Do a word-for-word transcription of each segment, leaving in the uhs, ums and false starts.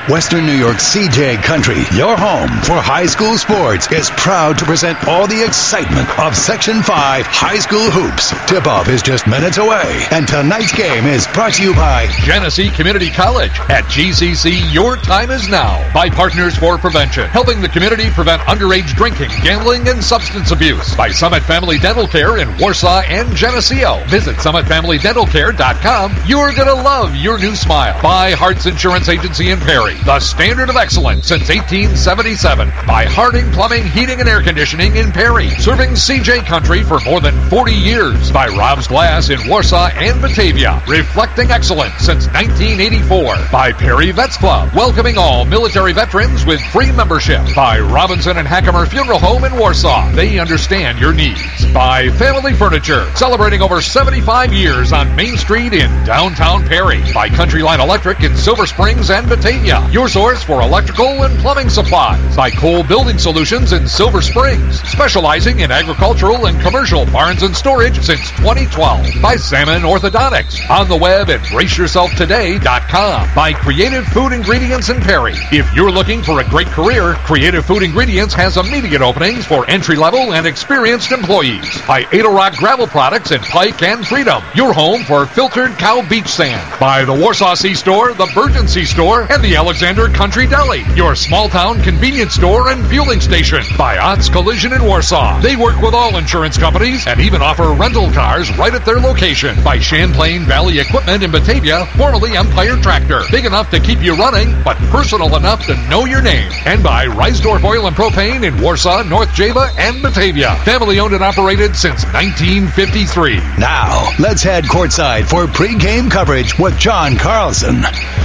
Western New York C J Country, your home for high school sports, is proud to present all the excitement of Section five High School Hoops. Tip-off is just minutes away, and tonight's game is brought to you by Genesee Community College. At G C C, your time is now. By Partners for Prevention, helping the community prevent underage drinking, gambling, and substance abuse. By Summit Family Dental Care in Warsaw and Geneseo. Visit summit family dental care dot com. You're going to love your new smile. By Hart's Insurance Agency in Perry, the standard of excellence since eighteen seventy-seven. By Harding Plumbing, Heating, and Air Conditioning in Perry, serving C J Country for more than forty years. By Rob's Glass in Warsaw and Batavia, reflecting excellence since nineteen eighty-four. By Perry Vets Club, welcoming all military veterans with free membership. By Robinson and Hackemer Funeral Home in Warsaw, they understand your needs. By Family Furniture, celebrating over seventy-five years on Main Street in downtown Perry. By Country Line Electric in Silver Springs and Batavia, your source for electrical and plumbing supplies. By Cole Building Solutions in Silver Springs, specializing in agricultural and commercial barns and storage since twenty twelve. By Salmon Orthodontics, on the web at brace yourself today dot com. By Creative Food Ingredients in Perry. If you're looking for a great career, Creative Food Ingredients has immediate openings for entry-level and experienced employees. By Ada Rock Gravel Products in Pike and Freedom, your home for filtered cow beach sand. By the Warsaw Sea Store, the Virgin Sea Store, and the Alexander Country Deli, your small-town convenience store and fueling station. By Ott's Collision in Warsaw. They work with all insurance companies and even offer rental cars right at their location. By Champlain Valley Equipment in Batavia, formerly Empire Tractor. Big enough to keep you running, but personal enough to know your name. And by Reisdorf Oil and Propane in Warsaw, North Java, and Batavia. Family owned and operated since nineteen fifty-three. Now, let's head courtside for pre-game coverage with John Carlson.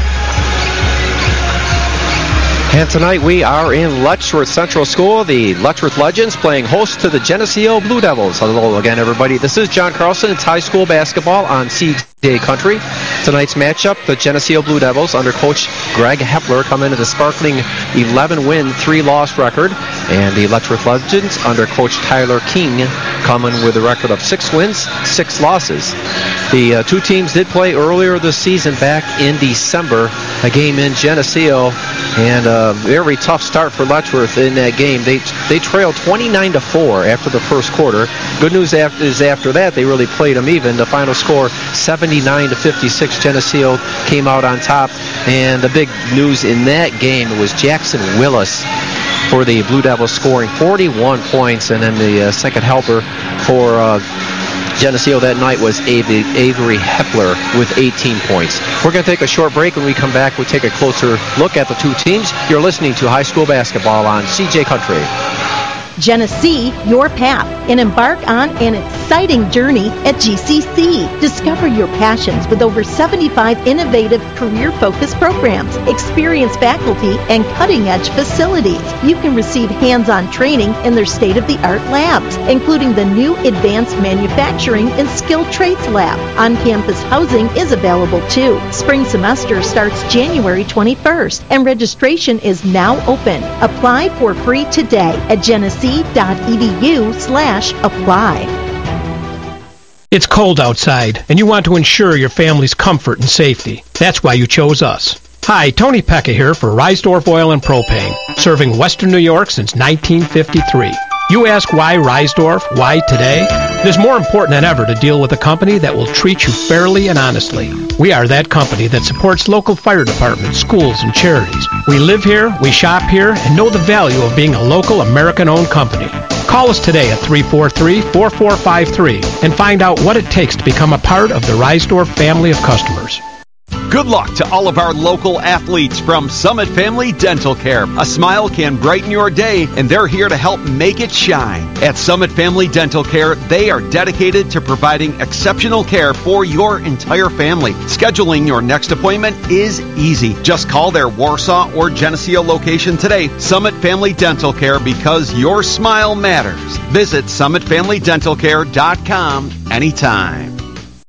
And tonight we are in Letchworth Central School. The Letchworth Legends playing host to the Geneseo Blue Devils. Hello again, everybody. This is John Carlson. It's high school basketball on C J Country. Tonight's matchup, the Geneseo Blue Devils under Coach Greg Hepler come into the sparkling eleven-win, three-loss record. And the Letchworth Legends under Coach Tyler King coming with a record of six wins, six losses. The uh, two teams did play earlier this season back in December, a game in Geneseo, and a very tough start for Letchworth in that game. They they trailed twenty-nine to four after the first quarter. Good news after, is after that they really played them even. The final score seventy-nine to fifty-six. Geneseo came out on top, and the big news in that game was Jackson Willis for the Blue Devils scoring forty-one points, and then the uh, second helper for uh, Geneseo that night was Avery, Avery Hepler with eighteen points. We're going to take a short break. When we come back, we'll take a closer look at the two teams. You're listening to High School Basketball on C J Country. Genesee, your path, and embark on an exciting journey at G C C. Discover your passions with over seventy-five innovative career-focused programs, experienced faculty, and cutting-edge facilities. You can receive hands-on training in their state-of-the-art labs, including the new Advanced Manufacturing and Skilled Trades Lab. On-campus housing is available too. Spring semester starts January twenty-first, and registration is now open. Apply for free today at Genesee dot e d u slash apply. It's cold outside, and you want to ensure your family's comfort and safety. That's why you chose us. Hi, Tony Pecca here for Reisdorf Oil and Propane, serving Western New York since nineteen fifty-three. You ask why Reisdorf, why today? It is more important than ever to deal with a company that will treat you fairly and honestly. We are that company that supports local fire departments, schools, and charities. We live here, we shop here, and know the value of being a local American-owned company. Call us today at three four three, four four five three and find out what it takes to become a part of the Reisdorf family of customers. Good luck to all of our local athletes from Summit Family Dental Care. A smile can brighten your day, and they're here to help make it shine. At Summit Family Dental Care, they are dedicated to providing exceptional care for your entire family. Scheduling your next appointment is easy. Just call their Warsaw or Geneseo location today. Summit Family Dental Care, because your smile matters. Visit summit family dental care dot com anytime.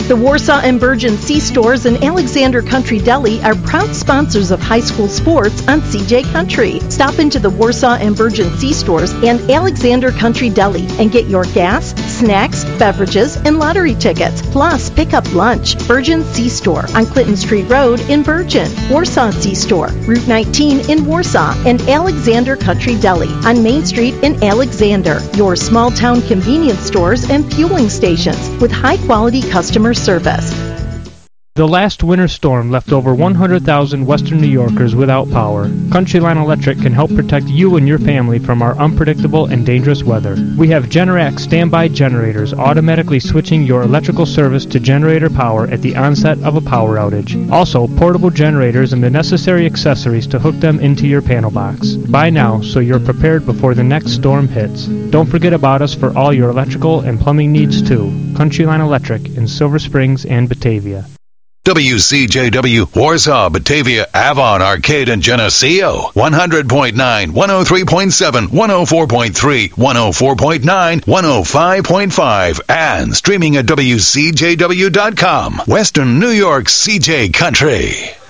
The Warsaw and Virgin C-Stores and Alexander Country Deli are proud sponsors of high school sports on C J Country. Stop into the Warsaw and Virgin C-Stores and Alexander Country Deli and get your gas, snacks, beverages, and lottery tickets. Plus, pick up lunch. Virgin C-Store on Clinton Street Road in Virgin. Warsaw C-Store, Route nineteen in Warsaw, and Alexander Country Deli on Main Street in Alexander. Your small-town convenience stores and fueling stations with high-quality customer service. The last winter storm left over one hundred thousand Western New Yorkers without power. Countryline Electric can help protect you and your family from our unpredictable and dangerous weather. We have Generac standby generators automatically switching your electrical service to generator power at the onset of a power outage. Also, portable generators and the necessary accessories to hook them into your panel box. Buy now so you're prepared before the next storm hits. Don't forget about us for all your electrical and plumbing needs too. Countryline Electric in Silver Springs and Batavia. W C J W, Warsaw, Batavia, Avon, Arcade, and Geneseo. one hundred point nine, one oh three point seven, one oh four point three, one oh four point nine, one oh five point five. And streaming at W C J W dot com. Western New York C J Country.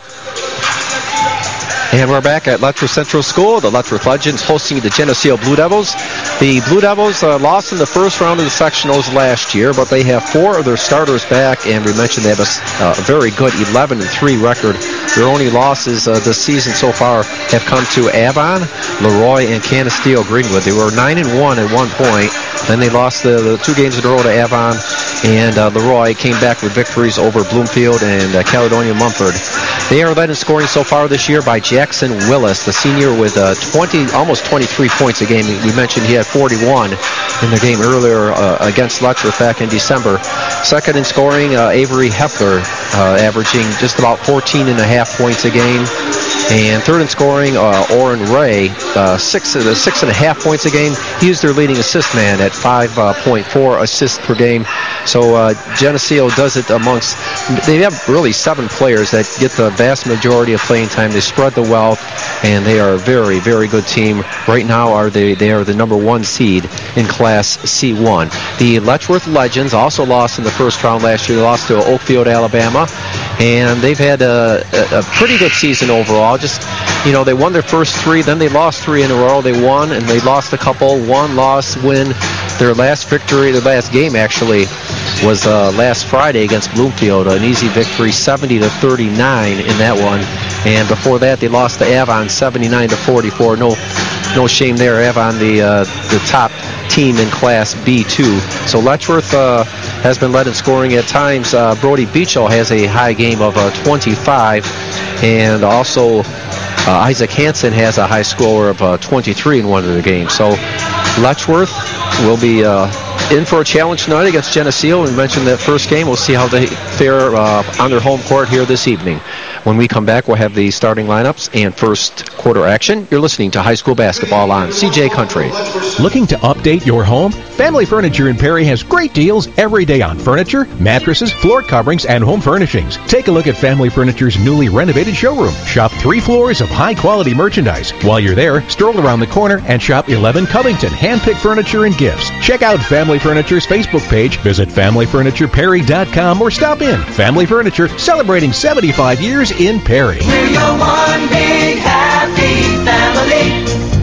And we're back at Letchworth Central School. The Letchworth Legends hosting the Geneseo Blue Devils. The Blue Devils uh, lost in the first round of the sectionals last year, but they have four of their starters back, and we mentioned they have a, uh, a very good eleven and three record. Their only losses uh, this season so far have come to Avon, Leroy, and Canisteo Greenwood. They were nine and one at one point. Then they lost the, the two games in a row to Avon, and uh, Leroy came back with victories over Bloomfield and uh, Caledonia Mumford. They are led in scoring so far this year by Jackson Willis, the senior, with uh, twenty, almost twenty-three points a game. We mentioned he had forty-one in the game earlier uh, against Letchworth back in December. Second in scoring, uh, Avery Heffler, uh, averaging just about fourteen and a half points a game. And third in scoring, uh, Orrin Ray, uh, six, uh, six and a half points a game. He's their leading assist man at five point four assists per game. So uh, Geneseo does it amongst, they have really seven players that get the vast majority of playing time. They spread the wealth, and they are a very, very good team. Right now, are they, they are the number one seed in Class C one. The Letchworth Legends also lost in the first round last year. They lost to Oakfield, Alabama, and they've had a, a, a pretty good season overall. Just, you know, they won their first three, then they lost three in a row. They won, and they lost a couple. One loss, win. Their last victory, their last game actually, was uh, last Friday against Bloomfield, an easy victory, seventy to thirty-nine in that one. And before that, they lost to Avon, seventy-nine to forty-four. No, no shame there. Avon, the uh, the top team in Class B two. So Letchworth uh, has been led in scoring at times. Uh, Brody Beachell has a high game of uh, twenty-five, and also uh, Isaac Hansen has a high score of uh, twenty-three in one of the games. So Letchworth will be uh, in for a challenge tonight against Geneseo. We mentioned that first game. We'll see how they fare uh, on their home court here this evening. When we come back, we'll have the starting lineups and first quarter action. You're listening to high school basketball on C J Country. Looking to update your home? Family Furniture in Perry has great deals every day on furniture, mattresses, floor coverings, and home furnishings. Take a look at Family Furniture's newly renovated showroom. Shop three floors of high-quality merchandise. While you're there, stroll around the corner and shop eleven Covington hand-picked furniture and gifts. Check out Family Furniture's Facebook page, visit family furniture perry dot com, or stop in. Family Furniture, celebrating seventy-five years in Perry. We're your one big happy family,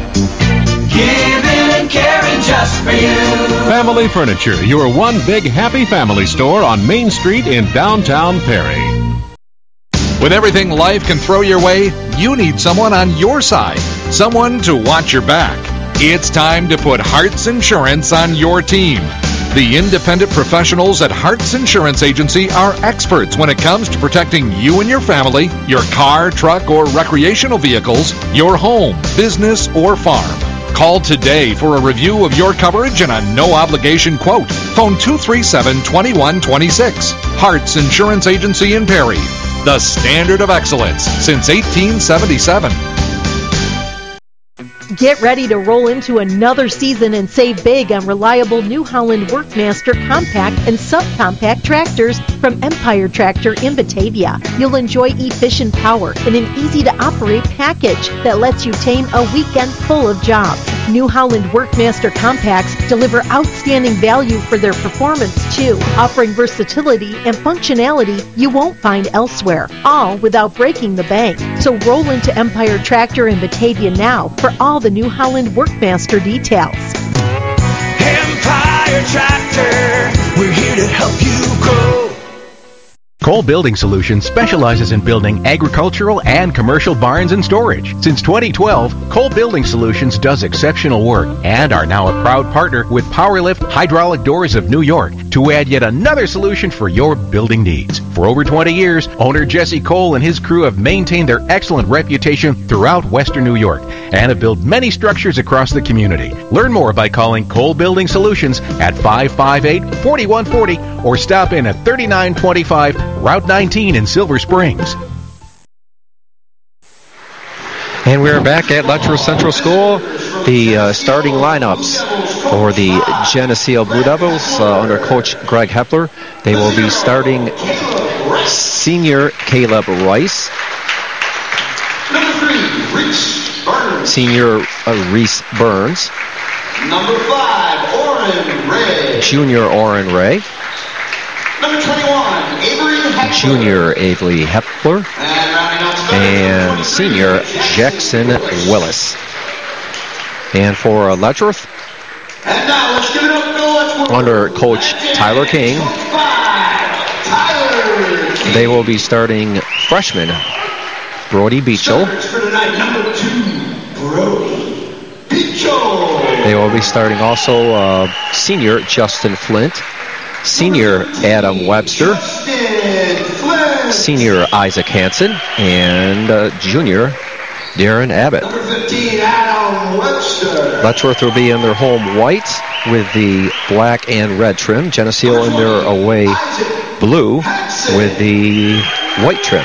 giving and caring just for you. Family Furniture, your one big happy family store on Main Street in downtown Perry. With everything life can throw your way, you need someone on your side, someone to watch your back. It's time to put Hearts Insurance on your team. The independent professionals at Hearts Insurance Agency are experts when it comes to protecting you and your family, your car, truck, or recreational vehicles, your home, business, or farm. Call today for a review of your coverage and a no-obligation quote. Phone two three seven, two one two six. Hearts Insurance Agency in Perry. The standard of excellence since eighteen seventy-seven. Get ready to roll into another season and save big on reliable New Holland Workmaster compact and subcompact tractors from Empire Tractor in Batavia. You'll enjoy efficient power in an easy-to-operate package that lets you tame a weekend full of jobs. New Holland Workmaster Compacts deliver outstanding value for their performance, too, offering versatility and functionality you won't find elsewhere, all without breaking the bank. So roll into Empire Tractor in Batavia now for all the New Holland Workmaster details. Empire Tractor, we're here to help you grow. Cole Building Solutions specializes in building agricultural and commercial barns and storage. Since twenty twelve, Cole Building Solutions does exceptional work and are now a proud partner with Powerlift Hydraulic Doors of New York to add yet another solution for your building needs. For over twenty years, owner Jesse Cole and his crew have maintained their excellent reputation throughout Western New York and have built many structures across the community. Learn more by calling Cole Building Solutions at five five eight, four one four zero or stop in at thirty-nine twenty-five Route nineteen in Silver Springs. And we're back at Letchworth Central School. The uh, starting lineups for the Geneseo Blue Devils uh, under Coach Greg Hepler. They will be starting senior Caleb Rice. Number three, Reese Burns. Senior uh, Reese Burns. Number five, Oren Ray. Junior Oren Ray. Number twenty-one, Avery Hepler. Junior Avery Hepler. And, and senior Jackson Willis. And for uh, Letchworth, and now let's give it up to Letchworth. under Coach Tyler King, Tyler King. They will be starting freshman Brody Beachel. For tonight, number two, Brody Beachel. They will be starting also uh, senior Justin Flint, senior Adam Webster, senior Isaac Hansen, and uh, junior Darren Abbott. Number fifteen, Adam Webster. Letchworth will be in their home white with the black and red trim. Geneseo in their away blue with the white trim.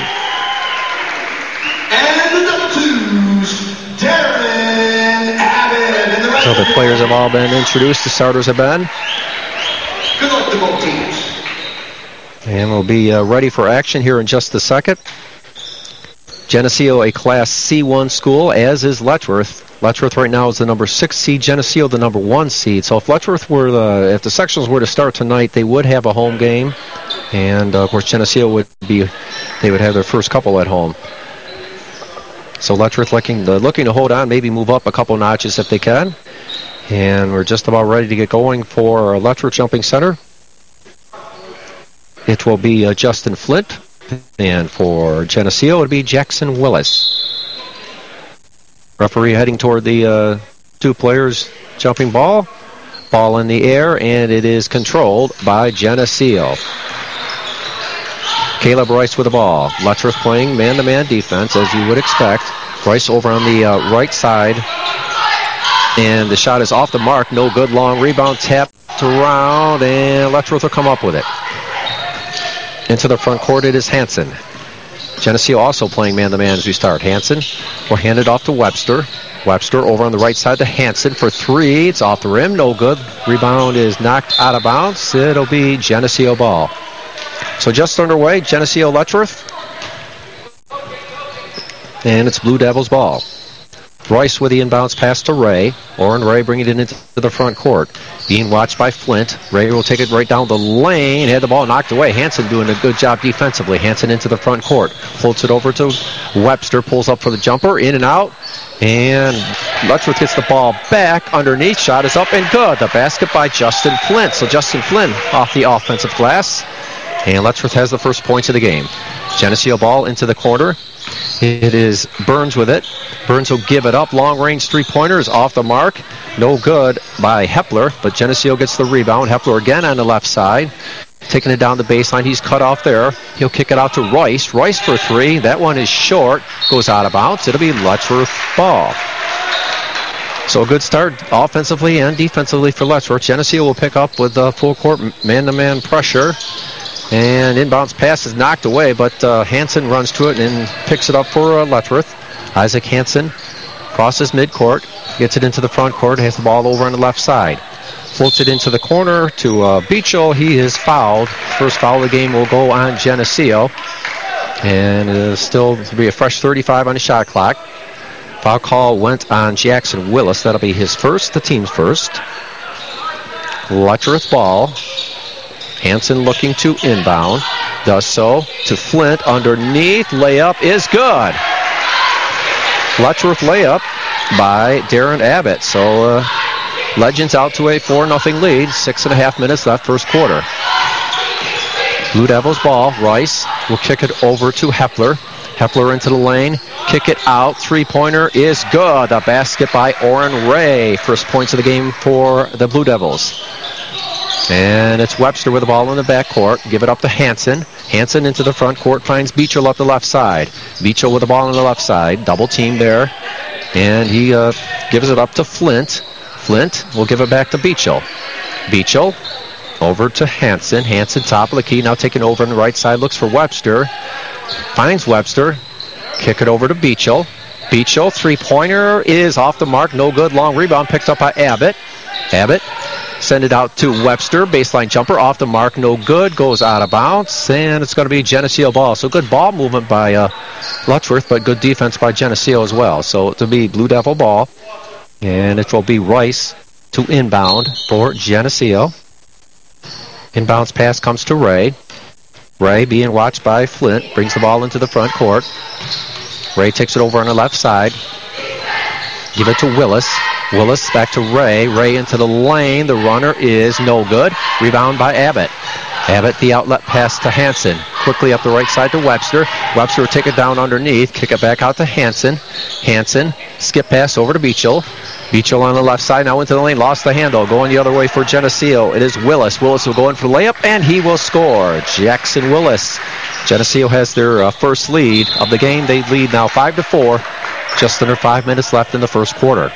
And the number twos, Darren Abbott. And the rest So the players have all been introduced. The starters have been. Good luck to both teams. And we'll be uh, ready for action here in just a second. Geneseo, a Class C one school, as is Letchworth. Letchworth right now is the number six seed. Geneseo, the number one seed. So if Letchworth were the, if the sectionals were to start tonight, they would have a home game, and uh, of course Geneseo would be, they would have their first couple at home. So Letchworth looking uh, looking to hold on, maybe move up a couple notches if they can. And we're just about ready to get going for Letchworth Jumping Center. It will be uh, Justin Flint. And for Geneseo, it would be Jackson Willis. Referee heading toward the uh, two players jumping ball. Ball in the air, and it is controlled by Geneseo. Caleb Rice with the ball. Letchworth playing man-to-man defense, as you would expect. Rice over on the uh, right side. And the shot is off the mark. No good. Long rebound. Tapped around, and Letchworth will come up with it. Into the front court, it is Hansen. Geneseo also playing man-to-man as we start. Hansen will hand it off to Webster. Webster over on the right side to Hansen for three. It's off the rim. No good. Rebound is knocked out of bounds. It'll be Geneseo ball. So just underway, Geneseo Letchworth. And it's Blue Devils ball. Rice with the inbounds pass to Ray. Oren Ray bringing it into the front court. Being watched by Flint. Ray will take it right down the lane. Had the ball knocked away. Hansen doing a good job defensively. Hansen into the front court. Floats it over to Webster. Pulls up for the jumper. In and out. And Letchworth gets the ball back. Underneath. Shot is up and good. The basket by Justin Flint. So Justin Flint off the offensive glass. And Letchworth has the first points of the game. Geneseo ball into the corner. It is Burns with it. Burns will give it up. Long-range three-pointer is off the mark. No good by Hepler, but Geneseo gets the rebound. Hepler again on the left side. Taking it down the baseline. He's cut off there. He'll kick it out to Rice. Rice for three. That one is short. Goes out of bounds. It'll be Letchworth ball. So a good start offensively and defensively for Letchworth. Geneseo will pick up with the full court man-to-man pressure. And inbounds pass is knocked away, but uh, Hansen runs to it and picks it up for uh, Letchworth. Isaac Hansen crosses midcourt, gets it into the front court, has the ball over on the left side. Floats it into the corner to uh, Beachel. He is fouled. First foul of the game will go on Geneseo. And it'll still be a fresh thirty-five on the shot clock. Foul call went on Jackson Willis. That'll be his first, the team's first. Letchworth ball. Hanson looking to inbound. Does so to Flint underneath. Layup is good. Letchworth layup by Darren Abbott. So uh, Legends out to a four nothing lead. Six and a half minutes left first quarter. Blue Devils ball. Rice will kick it over to Hepler. Hepler into the lane. Kick it out. Three-pointer is good. A basket by Oren Ray. First points of the game for the Blue Devils. And it's Webster with the ball in the backcourt. Give it up to Hanson. Hanson into the front court. Finds Beechel up the left side. Beechel with the ball on the left side. Double team there. And he uh, gives it up to Flint. Flint will give it back to Beechel. Beechel over to Hanson. Hanson top of the key. Now taking over on the right side. Looks for Webster. Finds Webster. Kick it over to Beechel. Beechel, three-pointer is off the mark. No good. Long rebound picked up by Abbott. Abbott send it out to Webster. Baseline jumper off the mark. No good. Goes out of bounds. And it's going to be Geneseo ball. So good ball movement by uh, Letchworth, but good defense by Geneseo as well. So to be Blue Devil ball. And it will be Rice to inbound for Geneseo. Inbounds pass comes to Ray. Ray being watched by Flint. Brings the ball into the front court. Ray takes it over on the left side. Give it to Willis. Willis back to Ray. Ray into the lane. The runner is no good. Rebound by Abbott. Abbott, the outlet pass to Hanson. Quickly up the right side to Webster. Webster will take it down underneath. Kick it back out to Hanson. Hanson, skip pass over to Beechel. Beechel on the left side, now into the lane. Lost the handle. Going the other way for Geneseo. It is Willis. Willis will go in for the layup, and he will score. Jackson Willis. Geneseo has their uh, first lead of the game. They lead now five to four. Just under five minutes left in the first quarter.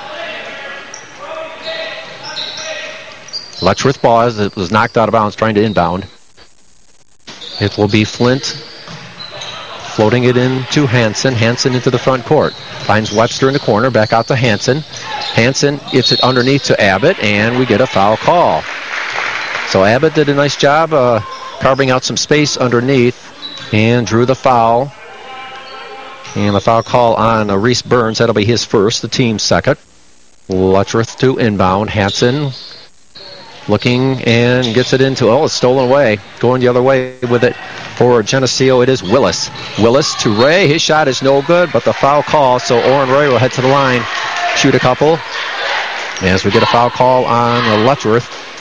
Letchworth ball as it was knocked out of bounds trying to inbound. It will be Flint floating it in to Hanson. Hanson into the front court. Finds Webster in the corner. Back out to Hanson. Hanson gets it underneath to Abbott, and we get a foul call. So Abbott did a nice job uh, carving out some space underneath and drew the foul. And the foul call on uh, Reese Burns. That'll be his first, the team's second. Letchworth to inbound. Hanson looking and gets it into, oh, it's stolen away. Going the other way with it for Geneseo, it is Willis. Willis to Ray. His shot is no good, but the foul call, so Oren Ray will head to the line, shoot a couple. As we get a foul call on Letchworth.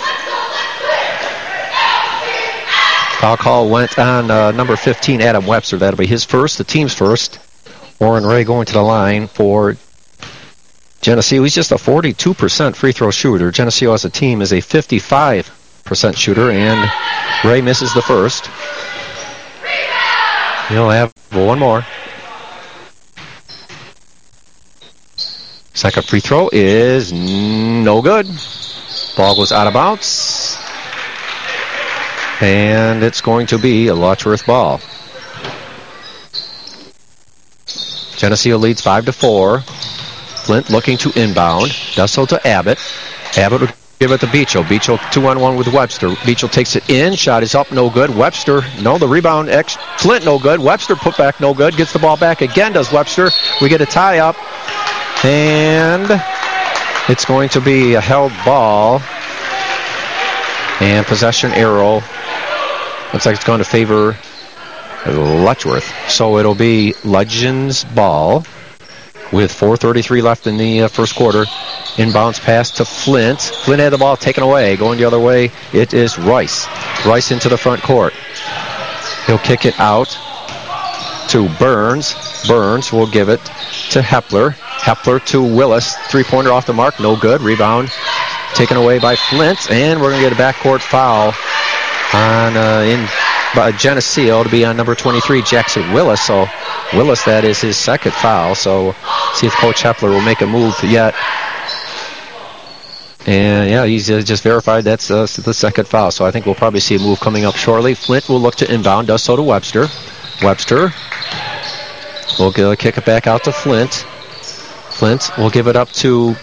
Foul call went on uh, number fifteen, Adam Webster. That'll be his first, the team's first. Oren Ray going to the line for Geneseo. He's just a forty-two percent free throw shooter. Geneseo as a team is a fifty-five percent shooter, and Ray misses the first. He'll have one more. Second free throw is no good. Ball goes out of bounds. And it's going to be a Letchworth ball. Geneseo leads five to four. Flint looking to inbound. Does so to Abbott. Abbott will give it to Beechel. Beechel two on one with Webster. Beechel takes it in. Shot is up, no good. Webster, no, the rebound. Ex- Flint, no good. Webster put back, no good. Gets the ball back again, does Webster. We get a tie up. And it's going to be a held ball. And possession arrow. Looks like it's going to favor Letchworth. So it'll be Legends ball with four thirty-three left in the uh, first quarter. Inbounds pass to Flint. Flint had the ball taken away. Going the other way, it is Rice. Rice into the front court. He'll kick it out to Burns. Burns will give it to Hepler. Hepler to Willis. Three-pointer off the mark. No good. Rebound taken away by Flint. And we're going to get a backcourt foul on uh, in by Geneseo to be on number twenty-three, Jackson Willis. So Willis, that is his second foul. So see if Coach Hepler will make a move yet. And yeah, he's uh, just verified that's uh, the second foul. So I think we'll probably see a move coming up shortly. Flint will look to inbound, does so to Webster. Webster will uh, kick it back out to Flint. Flint will give it up to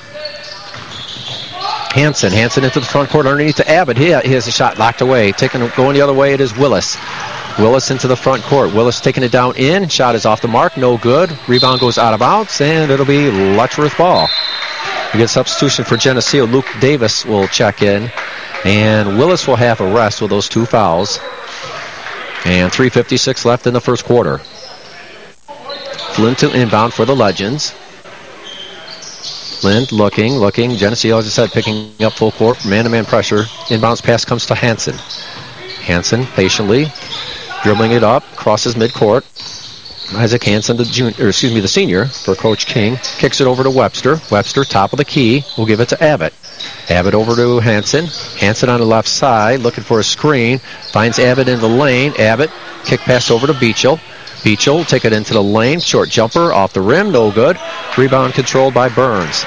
Hanson. Hanson into the front court underneath to Abbott. He, he has a shot locked away. Taking, going the other way, it is Willis. Willis into the front court. Willis taking it down in. Shot is off the mark. No good. Rebound goes out of bounds, and it'll be Letchworth ball. We get substitution for Geneseo. Luke Davis will check in, and Willis will have a rest with those two fouls. And three fifty-six left in the first quarter. Flint to inbound for the Legends. Flint looking, looking. Geneseo, as I said, picking up full court. Man-to-man pressure. Inbounds pass comes to Hansen. Hansen patiently dribbling it up, crosses midcourt. Isaac Hansen, the junior, or excuse me, the senior for Coach King, kicks it over to Webster. Webster, top of the key, will give it to Abbott. Abbott over to Hansen. Hansen on the left side, looking for a screen. Finds Abbott in the lane. Abbott, kick pass over to Beechel. Beechel will take it into the lane. Short jumper off the rim, no good. Rebound controlled by Burns.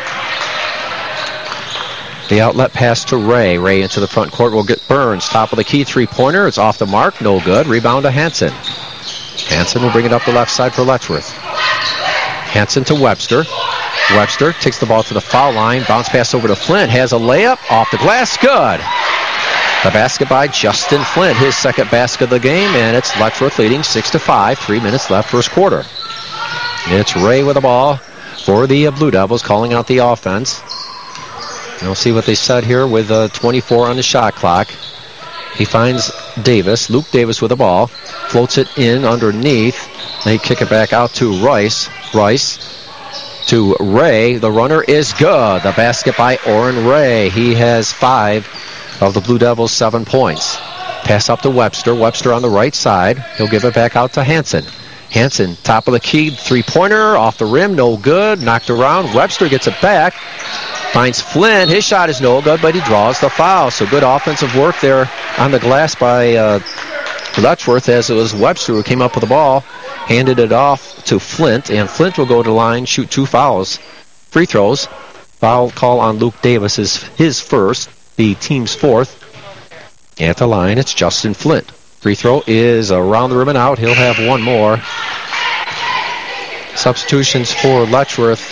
The outlet pass to Ray. Ray into the front court will get Burns. Top of the key, three-pointer. It's off the mark, no good. Rebound to Hansen. Hansen will bring it up the left side for Letchworth. Hansen to Webster. Webster takes the ball to the foul line. Bounce pass over to Flint. Has a layup. Off the glass. Good. The basket by Justin Flint. His second basket of the game, and it's Letchworth leading six to five. Three minutes left first quarter. It's Ray with the ball for the Blue Devils, calling out the offense. We'll see what they said here with uh, twenty-four on the shot clock. He finds Davis. Luke Davis with the ball. Floats it in underneath. They kick it back out to Rice. Rice to Ray. The runner is good. The basket by Oren Ray. He has five of the Blue Devils' seven points. Pass up to Webster. Webster on the right side. He'll give it back out to Hansen. Hansen, top of the key, three-pointer, off the rim, no good. Knocked around. Webster gets it back. Finds Flynn. His shot is no good, but he draws the foul. So good offensive work there on the glass by uh, Letchworth, as it was Webster who came up with the ball, handed it off to Flint, and Flint will go to the line, shoot two fouls, free throws. Foul call on Luke Davis is his first, the team's fourth. At the line, it's Justin Flint. Free throw is around the rim and out. He'll have one more. Substitutions for Letchworth,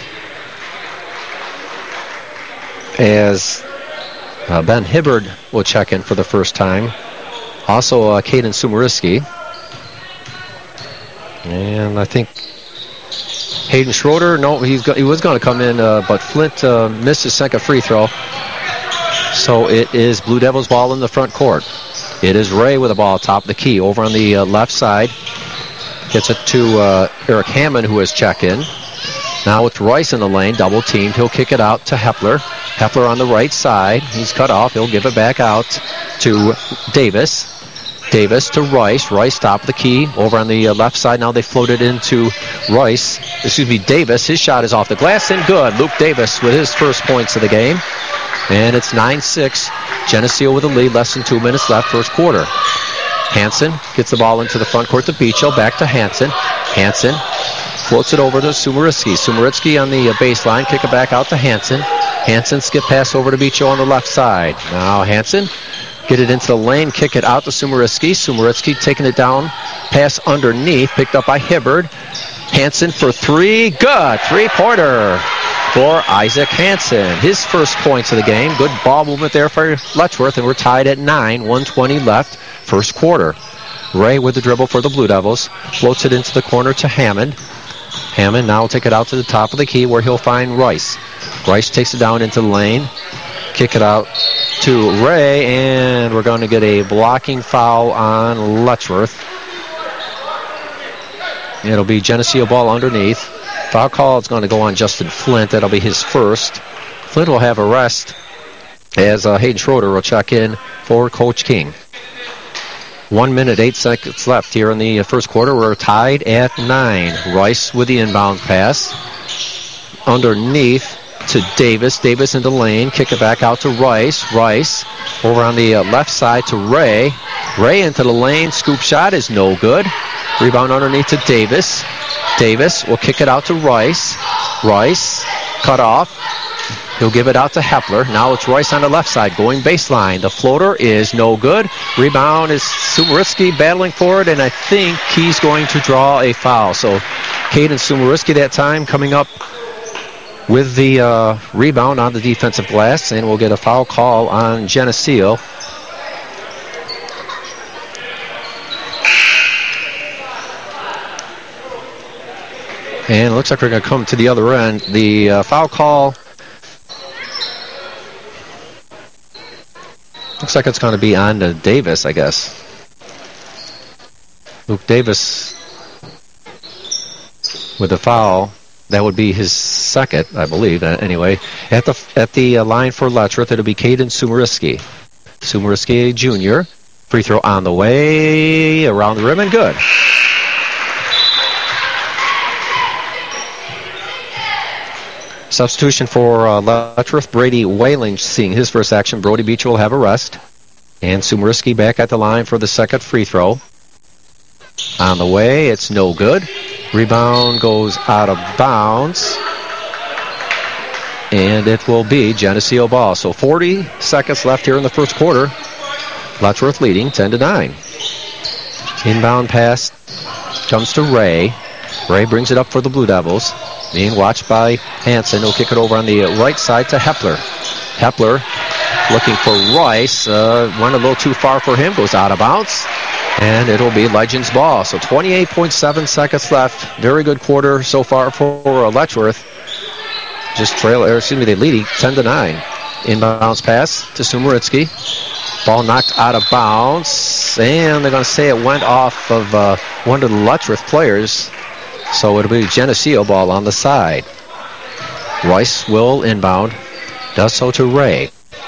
as uh, Ben Hibbard will check in for the first time. Also, uh, Caden Sumariski. And I think Hayden Schroeder, no, he's go- he was going to come in, uh, but Flint uh, missed his second free throw. So it is Blue Devils ball in the front court. It is Ray with the ball top of the key over on the uh, left side. Gets it to uh, Eric Hammond, who has checked in. Now with Rice in the lane, double teamed. He'll kick it out to Hepler. Hepler on the right side. He's cut off. He'll give it back out to Davis. Davis to Rice. Rice top of the key over on the uh, left side. Now they floated into Rice. Excuse me, Davis. His shot is off the glass and good. Luke Davis with his first points of the game. And it's nine six. Geneseo with the lead. Less than two minutes left first quarter. Hansen gets the ball into the front court to Beechel. Back to Hansen. Hansen floats it over to Sumariski. Sumariski on the baseline. Kick it back out to Hansen. Hansen skip pass over to Beechel on the left side. Now Hansen get it into the lane. Kick it out to Sumariski. Sumariski taking it down. Pass underneath. Picked up by Hibbard. Hansen for three. Good. Three-pointer for Isaac Hansen. His first points of the game. Good ball movement there for Letchworth, and we're tied at nine. one twenty left first quarter. Ray with the dribble for the Blue Devils. Floats it into the corner to Hammond. Hammond now will take it out to the top of the key where he'll find Rice. Rice takes it down into the lane. Kick it out to Ray, and we're going to get a blocking foul on Letchworth. It'll be Geneseo ball underneath. Foul call is going to go on Justin Flint. That'll be his first. Flint will have a rest as uh, Hayden Schroeder will check in for Coach King. One minute, eight seconds left here in the first quarter. We're tied at nine. Rice with the inbound pass. Underneath to Davis. Davis into lane. Kick it back out to Rice. Rice over on the uh, left side to Ray. Ray into the lane. Scoop shot is no good. Rebound underneath to Davis. Davis will kick it out to Rice. Rice cut off. He'll give it out to Hepler. Now it's Rice on the left side going baseline. The floater is no good. Rebound is Sumariski battling for it, and I think he's going to draw a foul. So Caden Sumariski that time coming up with the uh, rebound on the defensive glass, and we'll get a foul call on Geneseo. And it looks like we're going to come to the other end. The uh, foul call looks like it's going to be on to Davis, I guess. Luke Davis with a foul. That would be his second, I believe. Uh, anyway, at the at the uh, line for Letchworth, it'll be Caden Sumeriski. Sumeriski Junior Free throw on the way, around the rim, and good. Substitution for uh, Letchworth, Brady Whaling seeing his first action. Brody Beach will have a rest. And Sumeriski back at the line for the second free throw. On the way, it's no good. Rebound goes out of bounds. And it will be Geneseo ball. So forty seconds left here in the first quarter. Letchworth leading ten to nine. Inbound pass comes to Ray. Ray brings it up for the Blue Devils. Being watched by Hansen. He'll kick it over on the right side to Hepler. Hepler looking for Royce. Uh, went a little too far for him. Goes out of bounds. And it'll be Legends ball. So twenty-eight point seven seconds left. Very good quarter so far for uh, Letchworth. Just trail, or excuse me, they're leading ten to nine. Inbounds pass to Sumeriski. Ball knocked out of bounds. And they're going to say it went off of uh, one of the Letchworth players. So it'll be Geneseo ball on the side. Royce will inbound. Does so to Ray.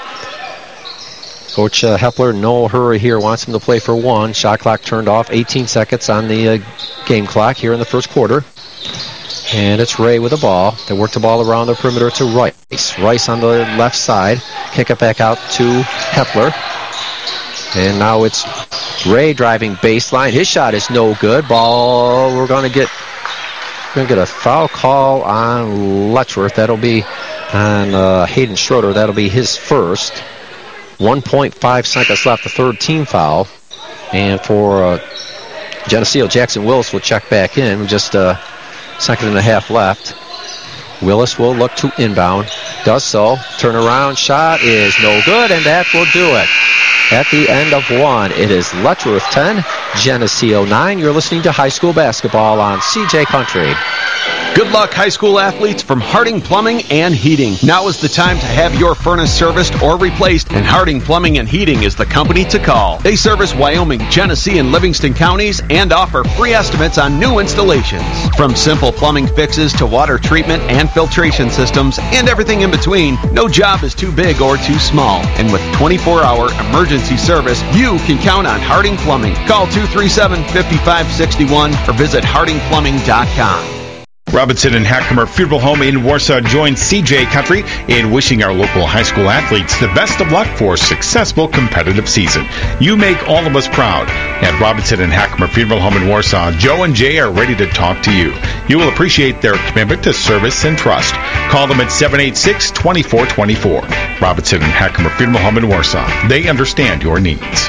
Coach uh, Hepler, no hurry here, wants him to play for one. Shot clock turned off. eighteen seconds on the uh, game clock here in the first quarter. And it's Ray with the ball. They work the ball around the perimeter to Rice. Rice on the left side. Kick it back out to Hepler. And now it's Ray driving baseline. His shot is no good. Ball, we're going to get going to get a foul call on Letchworth. That'll be on uh, Hayden Schroeder. That'll be his first. one point five seconds left, the third team foul. And for uh, Geneseo, Jackson Willis will check back in with just a second and a half left. Willis will look to inbound. Does so. Turnaround shot is no good, and that will do it. At the end of one, it is Letchworth ten, Geneseo nine. You're listening to high school basketball on C J Country. Good luck, high school athletes from Harding Plumbing and Heating. Now is the time to have your furnace serviced or replaced, and Harding Plumbing and Heating is the company to call. They service Wyoming, Genesee, and Livingston counties and offer free estimates on new installations. From simple plumbing fixes to water treatment and filtration systems and everything in between, no job is too big or too small. And with twenty-four hour emergency service, you can count on Harding Plumbing. Call two three seven, five five six one or visit harding plumbing dot com. Robinson and Hackemer Funeral Home in Warsaw joins C J Country in wishing our local high school athletes the best of luck for a successful competitive season. You make all of us proud. At Robinson and Hackemer Funeral Home in Warsaw, Joe and Jay are ready to talk to you. You will appreciate their commitment to service and trust. Call them at seven eight six, two four two four. Robinson and Hackemer Funeral Home in Warsaw. They understand your needs.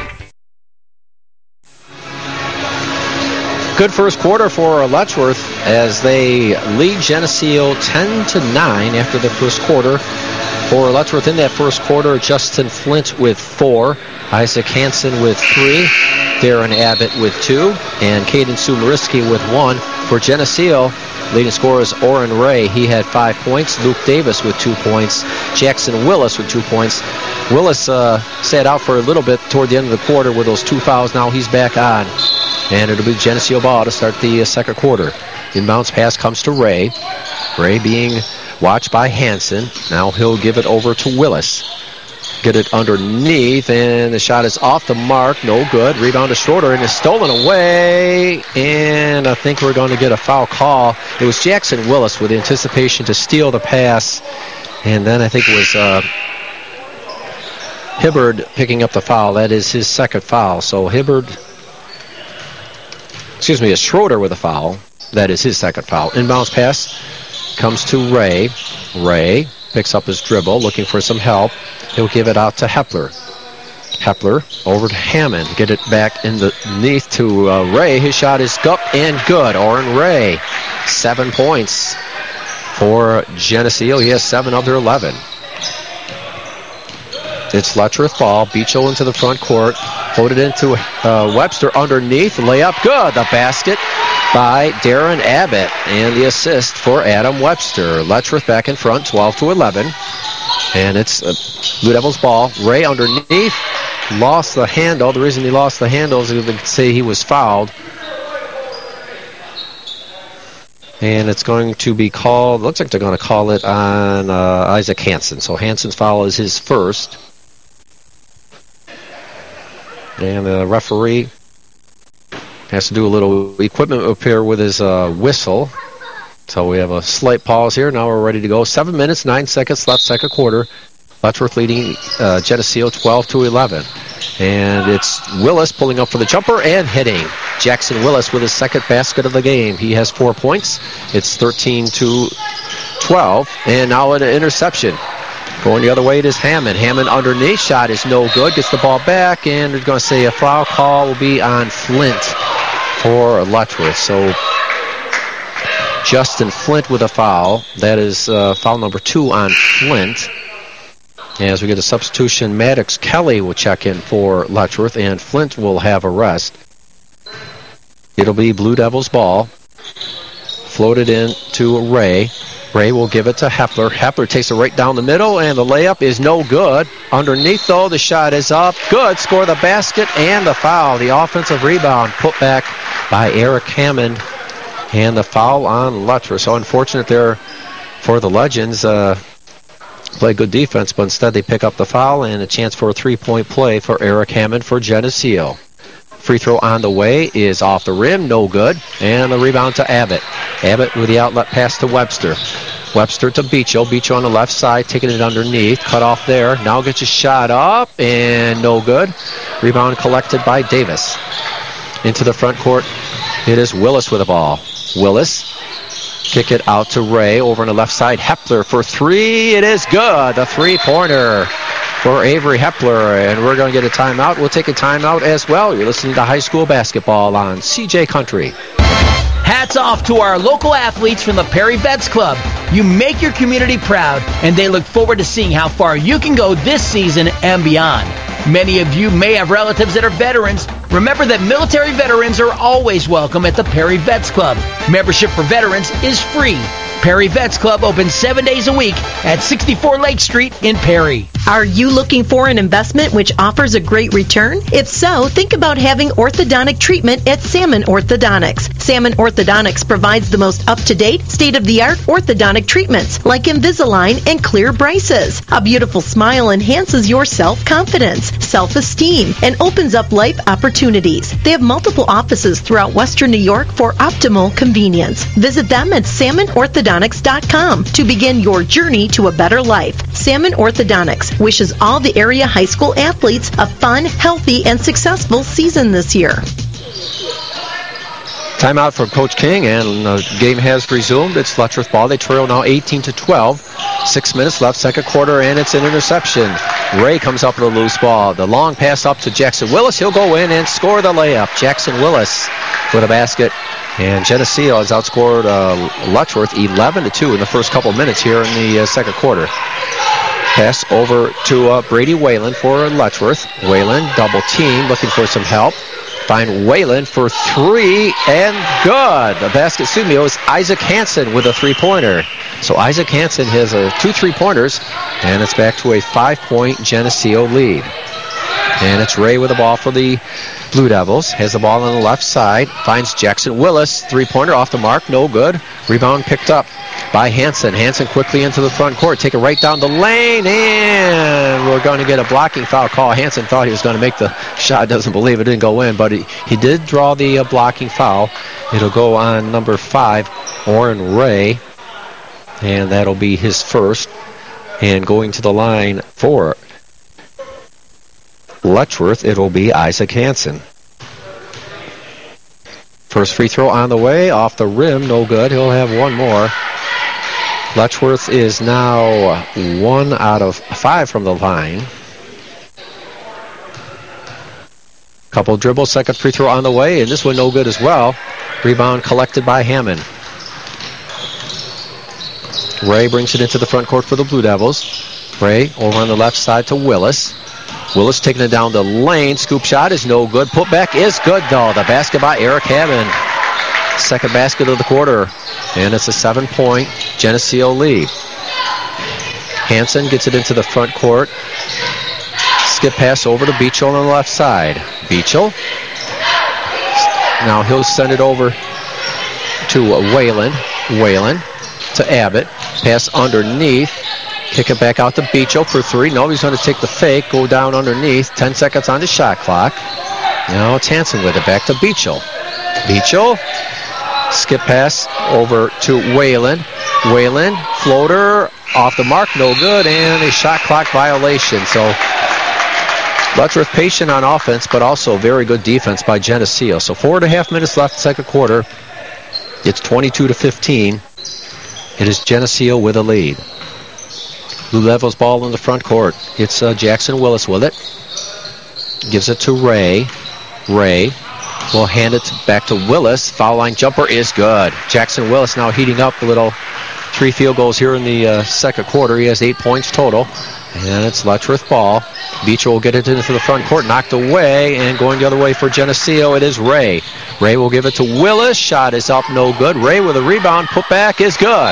Good first quarter for Letchworth as they lead Geneseo ten to nine after the first quarter. For Letchworth in that first quarter, Justin Flint with four, Isaac Hansen with three, Darren Abbott with two, and Caden Sumeriski with one. For Geneseo, leading scorer is Oren Ray. He had five points. Luke Davis with two points. Jackson Willis with two points. Willis uh, sat out for a little bit toward the end of the quarter with those two fouls. Now he's back on. And it'll be Geneseo ball to start the uh, second quarter. Inbounds pass comes to Ray. Ray being watched by Hansen. Now he'll give it over to Willis. Get it underneath, and the shot is off the mark. No good. Rebound to Schroeder, and is stolen away. And I think we're going to get a foul call. It was Jackson Willis with anticipation to steal the pass. And then I think it was uh, Hibbard picking up the foul. That is his second foul. So Hibbard... Excuse me, it's Schroeder with a foul. That is his second foul. Inbounds pass comes to Ray. Ray picks up his dribble, looking for some help. He'll give it out to Hepler. Hepler over to Hammond. Get it back underneath to uh, Ray. His shot is up and good. Oren Ray, seven points for Geneseo. He has seven of their eleven. It's Letchworth ball. Beachel into the front court. Floated into uh, Webster underneath. Layup good. The basket by Darren Abbott, and the assist for Adam Webster. Letchworth back in front, twelve to eleven. And it's uh, Blue Devils ball. Ray underneath. Lost the handle. The reason he lost the handle is they say he was fouled. And it's going to be called, looks like they're going to call it on uh, Isaac Hansen. So Hansen's foul is his first. And the referee has to do a little equipment repair with his uh, whistle. So we have a slight pause here. Now we're ready to go. Seven minutes, nine seconds left, second quarter. Letchworth leading uh, Geneseo twelve to eleven. And it's Willis pulling up for the jumper and hitting. Jackson Willis with his second basket of the game. He has four points. It's thirteen to twelve. And now an interception. Going the other way, it is Hammond. Hammond underneath. Shot is no good. Gets the ball back. And they're going to say a foul call will be on Flint for Letchworth. So Justin Flint with a foul. That is uh, foul number two on Flint. As we get a substitution, Maddox Kelly will check in for Letchworth, and Flint will have a rest. It'll be Blue Devils ball. Floated in to Ray. Ray will give it to Hepler. Hepler takes it right down the middle, and the layup is no good. Underneath, though, the shot is up. Good. Score the basket and the foul. The offensive rebound put back by Eric Hammond. And the foul on Letchworth. So unfortunate there for the Legends. Uh, play good defense, but instead they pick up the foul and a chance for a three-point play for Eric Hammond for Geneseo. Free throw on the way is off the rim, no good. And the rebound to Abbott. Abbott with the outlet pass to Webster. Webster to Beecho. Beecho on the left side, taking it underneath. Cut off there. Now gets a shot up, and no good. Rebound collected by Davis. Into the front court, it is Willis with the ball. Willis. Kick it out to Ray over on the left side. Hepler for three. It is good. The three-pointer for Avery Hepler. And we're going to get a timeout. We'll take a timeout as well. You're listening to high school basketball on C J Country. Hats off to our local athletes from the Perry Vets Club. You make your community proud, and they look forward to seeing how far you can go this season and beyond. Many of you may have relatives that are veterans. Remember that military veterans are always welcome at the Perry Vets Club. Membership for veterans is free. Perry Vets Club opens seven days a week at sixty-four Lake Street in Perry. Are you looking for an investment which offers a great return? If so, think about having orthodontic treatment at Salmon Orthodontics. Salmon Orthodontics provides the most up-to-date, state-of-the-art orthodontic treatments like Invisalign and clear braces. A beautiful smile enhances your self-confidence, self-esteem, and opens up life opportunities. They have multiple offices throughout Western New York for optimal convenience. Visit them at salmon orthodontics dot com to begin your journey to a better life. Salmon Orthodontics wishes all the area high school athletes a fun, healthy, and successful season this year. Timeout from Coach King, and the game has resumed. It's Letchworth ball. They trail now eighteen to twelve. Six minutes left, second quarter, and it's an interception. Ray comes up with a loose ball. The long pass up to Jackson Willis. He'll go in and score the layup. Jackson Willis with a basket. And Geneseo has outscored uh, Letchworth eleven to two in the first couple of minutes here in the uh, second quarter. Pass over to uh, Brady Whalen for Letchworth. Whalen double team, looking for some help. Find Whalen for three, and good. The basket, excuse me, it was Isaac Hansen with a three-pointer. So Isaac Hansen has uh, two three-pointers, and it's back to a five-point Geneseo lead. And it's Ray with the ball for the Blue Devils. Has the ball on the left side. Finds Jackson Willis. Three-pointer off the mark. No good. Rebound picked up by Hansen. Hansen quickly into the front court. Take it right down the lane. And we're going to get a blocking foul call. Hansen thought he was going to make the shot. Doesn't believe it didn't go in. But he, he did draw the uh, blocking foul. It'll go on number five, Oren Ray. And that'll be his first. And going to the line for Letchworth, it'll be Isaac Hansen. First free throw on the way, off the rim, no good. He'll have one more. Letchworth is now one out of five from the line. Couple dribbles, second free throw on the way, and this one no good as well. Rebound collected by Hammond. Ray brings it into the front court for the Blue Devils. Ray over on the left side to Willis. Willis taking it down the lane. Scoop shot is no good. Put back is good, though. The basket by Eric Hammond. Second basket of the quarter, and it's a seven-point Geneseo lead. Hansen gets it into the front court. Skip pass over to Beachel on the left side. Beachel. Now he'll send it over to Whalen. Whalen to Abbott. Pass underneath. Kick it back out to Beachel for three. No, he's going to take the fake. Go down underneath. Ten seconds on the shot clock. Now it's Hansen with it. Back to Beachel. Beachel. Skip pass over to Whalen. Whalen. Floater. Off the mark. No good. And a shot clock violation. So Letchworth patient on offense, but also very good defense by Geneseo. So four and a half minutes left, second quarter. It's twenty-two to fifteen. It is Geneseo with a lead. Blue Devils ball in the front court. It's uh, Jackson Willis with it. Gives it to Ray. Ray will hand it back to Willis. Foul line jumper is good. Jackson Willis now heating up a little. Three field goals here in the uh, second quarter. He has eight points total. And it's Letchworth ball. Beecher will get it into the front court. Knocked away. And going the other way for Geneseo, it is Ray. Ray will give it to Willis. Shot is up, no good. Ray with a rebound. Put back is good.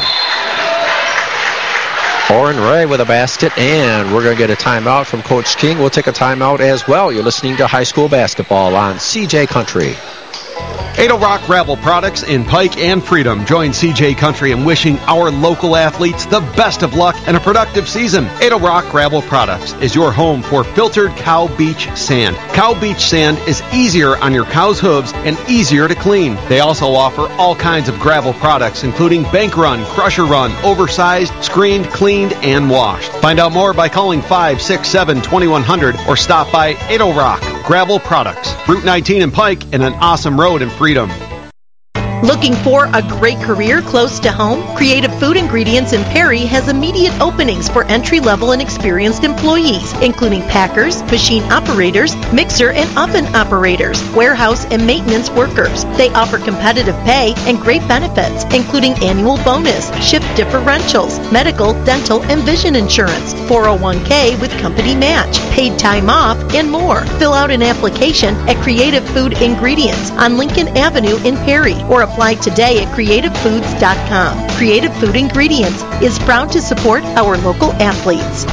Oren Ray with a basket. And we're going to get a timeout from Coach King. We'll take a timeout as well. You're listening to high school basketball on C J Country. Ado Rock Gravel Products in Pike and Freedom. Join C J Country in wishing our local athletes the best of luck and a productive season. Ado Rock Gravel Products is your home for filtered Cow Beach sand. Cow Beach sand is easier on your cow's hooves and easier to clean. They also offer all kinds of gravel products, including bank run, crusher run, oversized, screened, cleaned, and washed. Find out more by calling five six seven, two one zero zero or stop by Ado Rock Gravel Products, Route nineteen in Pike, and an awesome road in Freedom. Looking for a great career close to home? Creative Food Ingredients in Perry has immediate openings for entry-level and experienced employees, including packers, machine operators, mixer and oven operators, warehouse and maintenance workers. They offer competitive pay and great benefits, including annual bonus, shift differentials, medical, dental, and vision insurance, four oh one k with company match, paid time off, and more. Fill out an application at Creative Food Ingredients on Lincoln Avenue in Perry, or apply today at creative foods dot com. Creative Food Ingredients is proud to support our local athletes.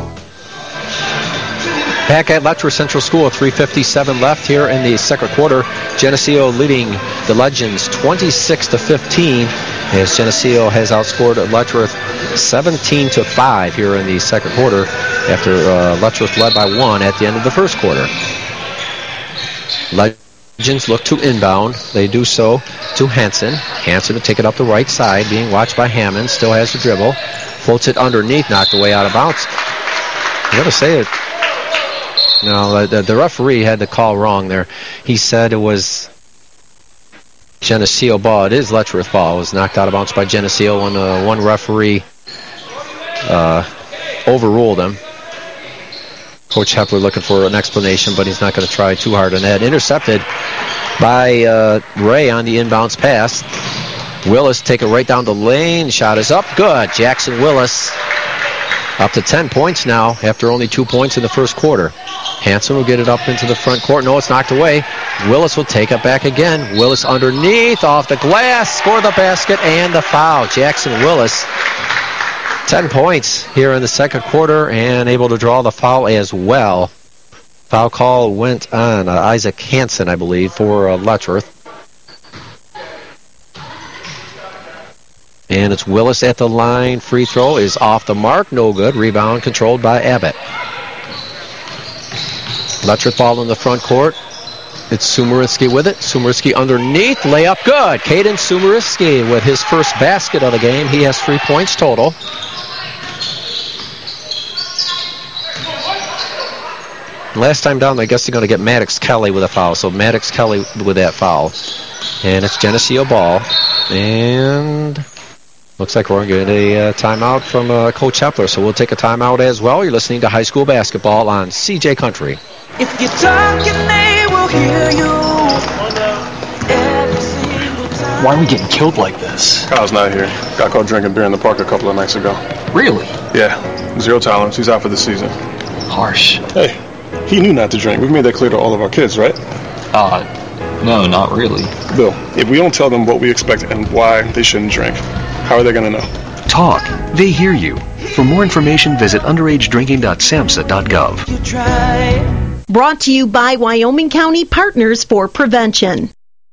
Back at Letchworth Central School, three fifty-seven left here in the second quarter. Geneseo leading the Legends twenty-six to fifteen, as Geneseo has outscored Letchworth seventeen to five here in the second quarter, after uh, Letchworth led by one at the end of the first quarter. Legends Legends look to inbound. They do so to Hansen. Hansen to take it up the right side, being watched by Hammond. Still has the dribble. Floats it underneath, knocked away out of bounds. I gotta say it. No, the, the referee had the call wrong there. He said it was Geneseo ball. It is Letchworth ball. It was knocked out of bounds by Geneseo when uh, one referee uh, overruled him. Coach Hepler looking for an explanation, but he's not going to try too hard on that. Intercepted by uh, Ray on the inbounds pass. Willis take it right down the lane. Shot is up. Good. Jackson Willis up to ten points now after only two points in the first quarter. Hansen will get it up into the front court. No, it's knocked away. Willis will take it back again. Willis underneath, off the glass, score the basket and the foul. Jackson Willis, ten points here in the second quarter, and able to draw the foul as well. Foul call went on uh, Isaac Hansen, I believe, for uh, Letchworth. And it's Willis at the line. Free throw is off the mark. No good. Rebound controlled by Abbott. Letchworth ball in the front court. It's Sumerisky with it. Sumerisky underneath. Layup good. Caden Sumerisky with his first basket of the game. He has three points total. Last time down, I guess they're going to get Maddox Kelly with a foul. So Maddox Kelly with that foul. And it's Geneseo ball. And looks like we're going to get a uh, timeout from uh, Coach Hepler. So we'll take a timeout as well. You're listening to high school basketball on C J Country. If you talk, they will hear you. Why are we getting killed like this? Kyle's not here. Got caught drinking beer in the park a couple of nights ago. Really? Yeah. Zero tolerance. He's out for the season. Harsh. Hey, he knew not to drink. We've made that clear to all of our kids, right? Uh, No, not really. Bill, if we don't tell them what we expect and why they shouldn't drink, how are they going to know? Talk. They hear you. For more information, visit underage drinking dot samhsa dot gov. Brought to you by Wyoming County Partners for Prevention.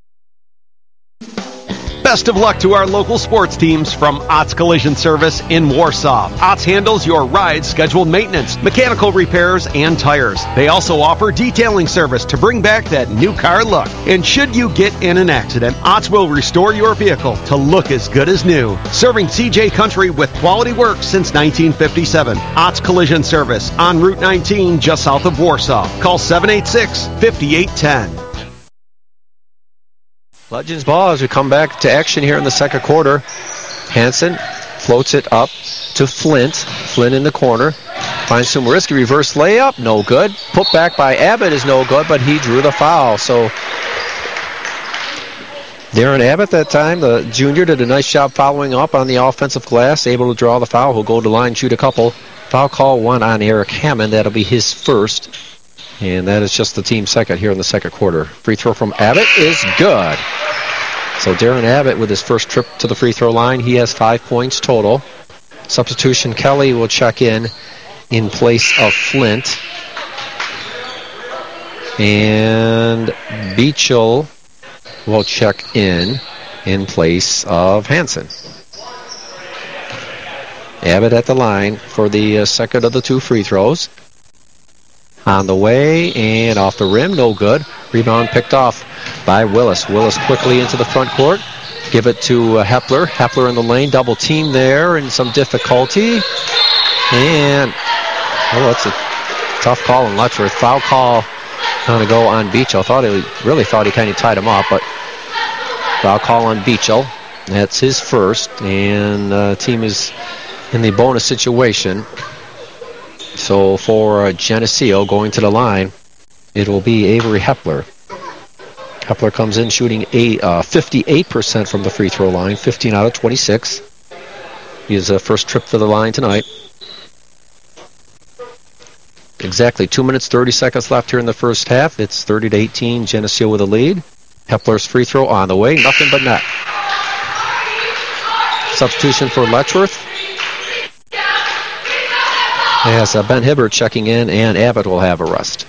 Best of luck to our local sports teams from Ott's Collision Service in Warsaw. Ott's handles your ride scheduled maintenance, mechanical repairs, and tires. They also offer detailing service to bring back that new car look. And should you get in an accident, Ott's will restore your vehicle to look as good as new. Serving C J Country with quality work since nineteen fifty-seven. Ott's Collision Service on Route nineteen just south of Warsaw. Call seven eight six, five eight one zero. Legends ball as we come back to action here in the second quarter. Hansen floats it up to Flint. Flint in the corner. Finds Sumeriski. Reverse layup. No good. Put back by Abbott is no good, but he drew the foul. So Darren Abbott that time, the junior, did a nice job following up on the offensive glass. Able to draw the foul. He'll go to the line, shoot a couple. Foul call one on Eric Hammond. That'll be his first. And that is just the team second here in the second quarter. Free throw from Abbott is good. So Darren Abbott with his first trip to the free throw line. He has five points total. Substitution Kelly will check in in place of Flint. And Beachel will check in in place of Hansen. Abbott at the line for the uh, second of the two free throws. On the way and off the rim, no good. Rebound picked off by Willis. Willis quickly into the front court. Give it to uh, Hepler. Hepler in the lane, double team there and some difficulty. And, oh, that's a tough call in Letchworth. Foul call going to go on Beachel. I thought he really thought he kind of tied him up, but foul call on Beachel. That's his first, and the uh, team is in the bonus situation. So for uh, Geneseo going to the line, it will be Avery Hepler. Hepler comes in shooting eight, uh, fifty-eight percent from the free throw line, fifteen out of twenty-six. His uh, first trip to the line tonight. Exactly two minutes, thirty seconds left here in the first half. It's thirty to eighteen, Geneseo with a lead. Hepler's free throw on the way, nothing but net. Substitution for Letchworth. As uh, Ben Hibbert checking in, and Abbott will have a rest.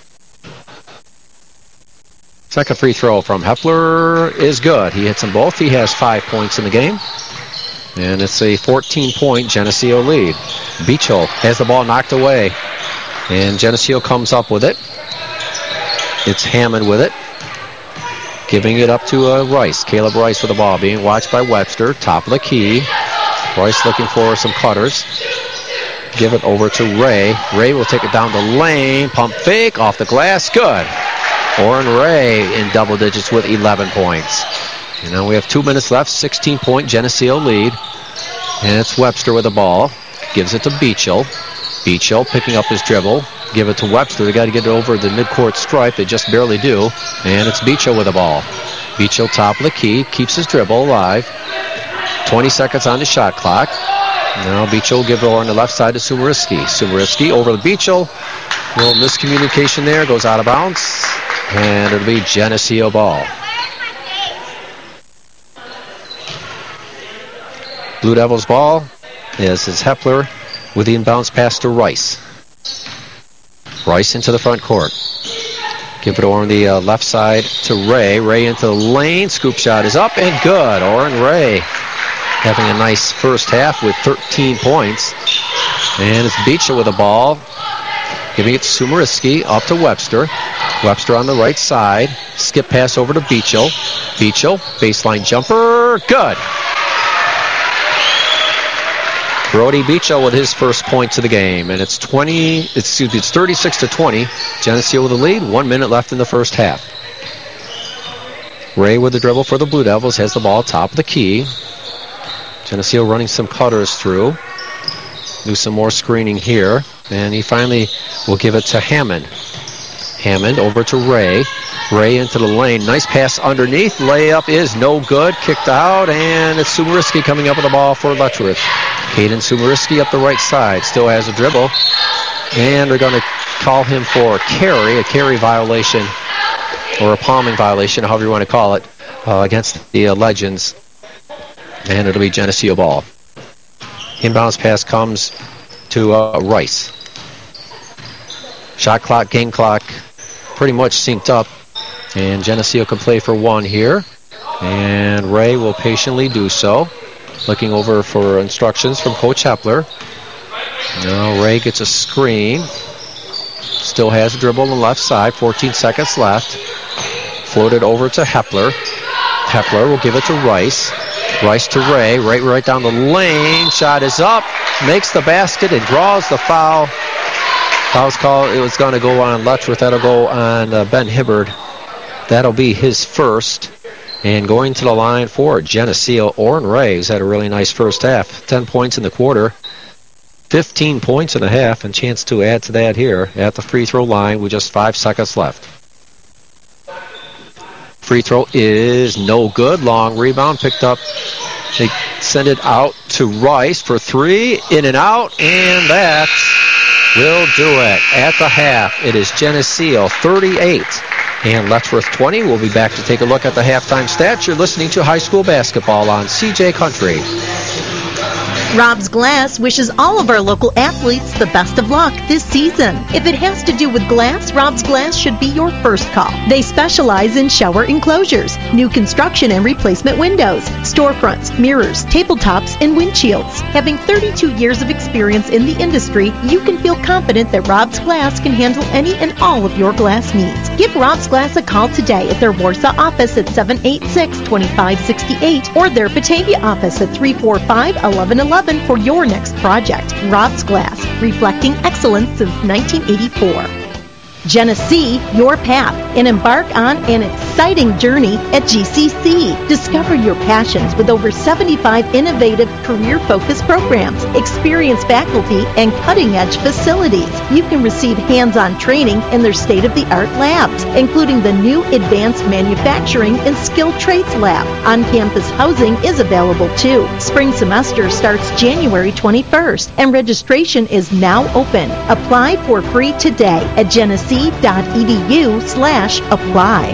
Second free throw from Hepler is good. He hits them both. He has five points in the game. And it's a fourteen-point Geneseo lead. Beachel has the ball knocked away. And Geneseo comes up with it. It's Hammond with it. Giving it up to uh, Rice. Caleb Rice with the ball. Being watched by Webster. Top of the key. Rice looking for some cutters. Give it over to Ray. Ray will take it down the lane. Pump fake off the glass. Good. Oren Ray in double digits with eleven points. And now we have two minutes left. sixteen-point Geneseo lead. And it's Webster with the ball. Gives it to Beachel. Beachel picking up his dribble. Give it to Webster. They got to get it over the midcourt stripe. They just barely do. And it's Beachel with the ball. Beachel top of the key. Keeps his dribble alive. twenty seconds on the shot clock. Now Beachel will give it on the left side to Sumeriski. Sumeriski over the Beachel. Little miscommunication there. Goes out of bounds. And it'll be Geneseo ball. Blue Devils ball. This is Hepler with the inbounds pass to Rice. Rice into the front court. Give it over on the uh, left side to Ray. Ray into the lane. Scoop shot is up and good. Oren Ray having a nice first half with thirteen points. And it's Beachel with the ball. Giving it to Sumeriski. Up to Webster. Webster on the right side. Skip pass over to Beachel. Beachel. Baseline jumper. Good. Brody Beachel with his first points of the game. And it's twenty, excuse me, it's thirty-six to twenty. Geneseo with the lead. One minute left in the first half. Ray with the dribble for the Blue Devils. Has the ball top of the key. Geneseo running some cutters through. Do some more screening here. And he finally will give it to Hammond. Hammond over to Ray. Ray into the lane. Nice pass underneath. Layup is no good. Kicked out. And it's Sumeriski coming up with the ball for Letchworth. Caden Sumeriski up the right side. Still has a dribble. And they're going to call him for a carry. A carry violation or a palming violation, however you want to call it, uh, against the uh, Legends. And it'll be Geneseo ball. Inbounds pass comes to uh, Rice. Shot clock, game clock, pretty much synced up. And Geneseo can play for one here. And Ray will patiently do so. Looking over for instructions from Coach Hepler. Now Ray gets a screen. Still has a dribble on the left side. fourteen seconds left. Floated over to Hepler. Hepler will give it to Rice. Rice to Ray. Right, right down the lane. Shot is up. Makes the basket and draws the foul. Foul's called. It was going to go on Letchworth. That'll go on uh, Ben Hibbard. That'll be his first. And going to the line for Geneseo, Orrin Ray, who's had a really nice first half. ten points in the quarter. fifteen points and a half, and chance to add to that here at the free throw line with just five seconds left. Free throw is no good. Long rebound picked up. They send it out to Rice for three. In and out, and that will do it. At the half, it is Geneseo thirty-eight and Letchworth twenty. We'll be back to take a look at the halftime stats. You're listening to high school basketball on C J Country. Rob's Glass wishes all of our local athletes the best of luck this season. If it has to do with glass, Rob's Glass should be your first call. They specialize in shower enclosures, new construction and replacement windows, storefronts, mirrors, tabletops, and windshields. Having thirty-two years of experience in the industry, you can feel confident that Rob's Glass can handle any and all of your glass needs. Give Rob's Glass a call today at their Warsaw office at seven eight six, two five six eight or their Batavia office at three four five, one one one one for your next project. Rob's Glass, reflecting excellence since nineteen eighty-four. Genesee, your path, and embark on an exciting journey at G C C. Discover your passions with over seventy-five innovative career-focused programs, experienced faculty, and cutting-edge facilities. You can receive hands-on training in their state-of-the-art labs, including the new Advanced Manufacturing and Skilled Trades Lab. On-campus housing is available too. Spring semester starts January twenty-first, and registration is now open. Apply for free today at Genesee. Edu slash apply.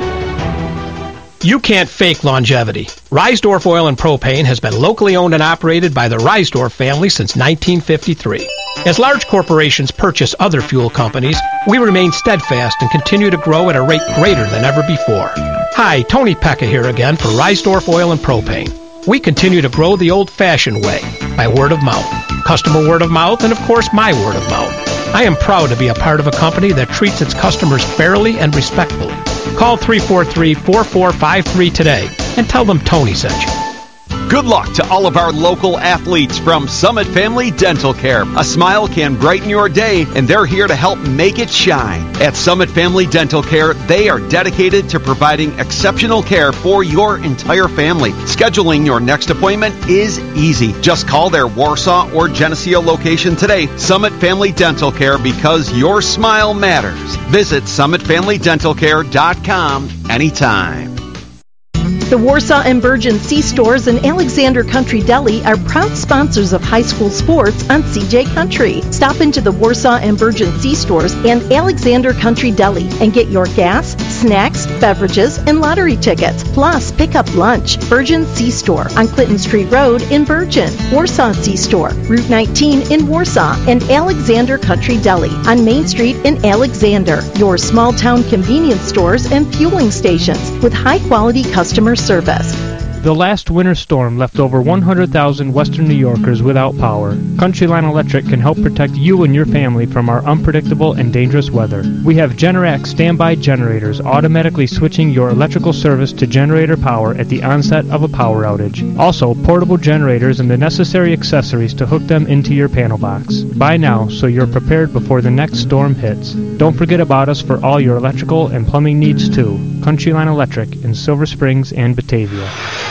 You can't fake longevity. Reisdorf Oil and Propane has been locally owned and operated by the Reisdorf family since nineteen fifty-three. As large corporations purchase other fuel companies, we remain steadfast and continue to grow at a rate greater than ever before. Hi, Tony Pecca here again for Reisdorf Oil and Propane. We continue to grow the old-fashioned way, by word of mouth, customer word of mouth, and of course my word of mouth. I am proud to be a part of a company that treats its customers fairly and respectfully. Call three four three, four four five three today and tell them Tony sent you. Good luck to all of our local athletes from Summit Family Dental Care. A smile can brighten your day, and they're here to help make it shine. At Summit Family Dental Care, they are dedicated to providing exceptional care for your entire family. Scheduling your next appointment is easy. Just call their Warsaw or Geneseo location today. Summit Family Dental Care, because your smile matters. Visit summit family dental care dot com anytime. The Warsaw and Bergen C-Stores and Alexander Country Deli are proud sponsors of high school sports on C J Country. Stop into the Warsaw and Bergen C-Stores and Alexander Country Deli and get your gas, snacks, beverages, and lottery tickets. Plus, pick up lunch. Bergen C-Store on Clinton Street Road in Bergen. Warsaw C-Store, Route nineteen in Warsaw, and Alexander Country Deli on Main Street in Alexander. Your small-town convenience stores and fueling stations with high-quality customer service. The last winter storm left over one hundred thousand Western New Yorkers without power. Countryline Electric can help protect you and your family from our unpredictable and dangerous weather. We have Generac standby generators automatically switching your electrical service to generator power at the onset of a power outage. Also, portable generators and the necessary accessories to hook them into your panel box. Buy now so you're prepared before the next storm hits. Don't forget about us for all your electrical and plumbing needs too. Countryline Electric in Silver Springs and Batavia.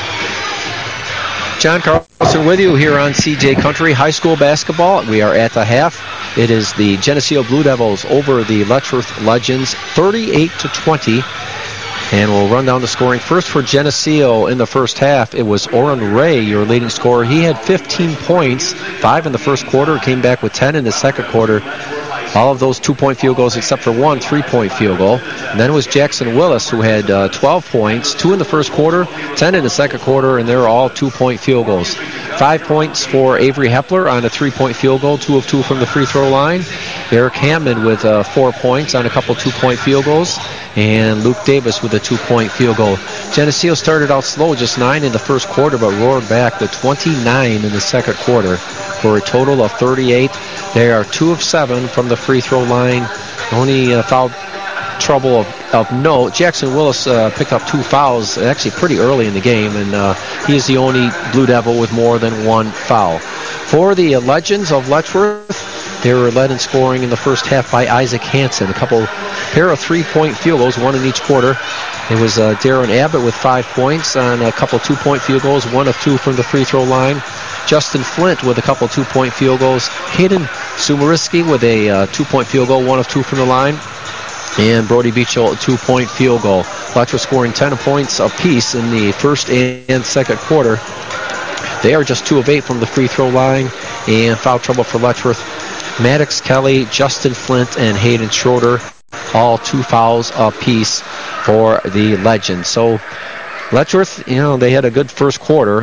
John Carlson with you here on C J Country High School Basketball. We are at the half. It is the Geneseo Blue Devils over the Letchworth Legends, thirty-eight to twenty. And we'll run down the scoring. First for Geneseo in the first half, it was Orrin Ray, your leading scorer. He had fifteen points, five in the first quarter, came back with ten in the second quarter. All of those two-point field goals except for one three-point field goal. And then it was Jackson Willis who had uh, twelve points, two in the first quarter, ten in the second quarter, and they're all two-point field goals. Five points for Avery Hepler on a three-point field goal, two of two from the free throw line. Eric Hammond with uh, four points on a couple two-point field goals. And Luke Davis with a two-point field goal. Geneseo started out slow, just nine in the first quarter, but roared back to twenty-nine in the second quarter for a total of thirty-eight. They are two of seven from the free throw line. Only uh, foul trouble of, of note. Jackson Willis uh, picked up two fouls actually pretty early in the game, and uh, he is the only Blue Devil with more than one foul. For the uh, Legends of Letchworth, they were led in scoring in the first half by Isaac Hansen. A couple pair of three-point field goals, one in each quarter. It was uh, Darren Abbott with five points on a couple two-point field goals, one of two from the free throw line. Justin Flint with a couple two-point field goals. Hayden Sumariski with a uh, two-point field goal, one of two from the line. And Brody Beachel, a two-point field goal. Letchworth scoring ten points apiece in the first and second quarter. They are just two of eight from the free throw line. And foul trouble for Letchworth. Maddox Kelly, Justin Flint, and Hayden Schroeder, all two fouls apiece for the Legends. So Letchworth, you know, they had a good first quarter.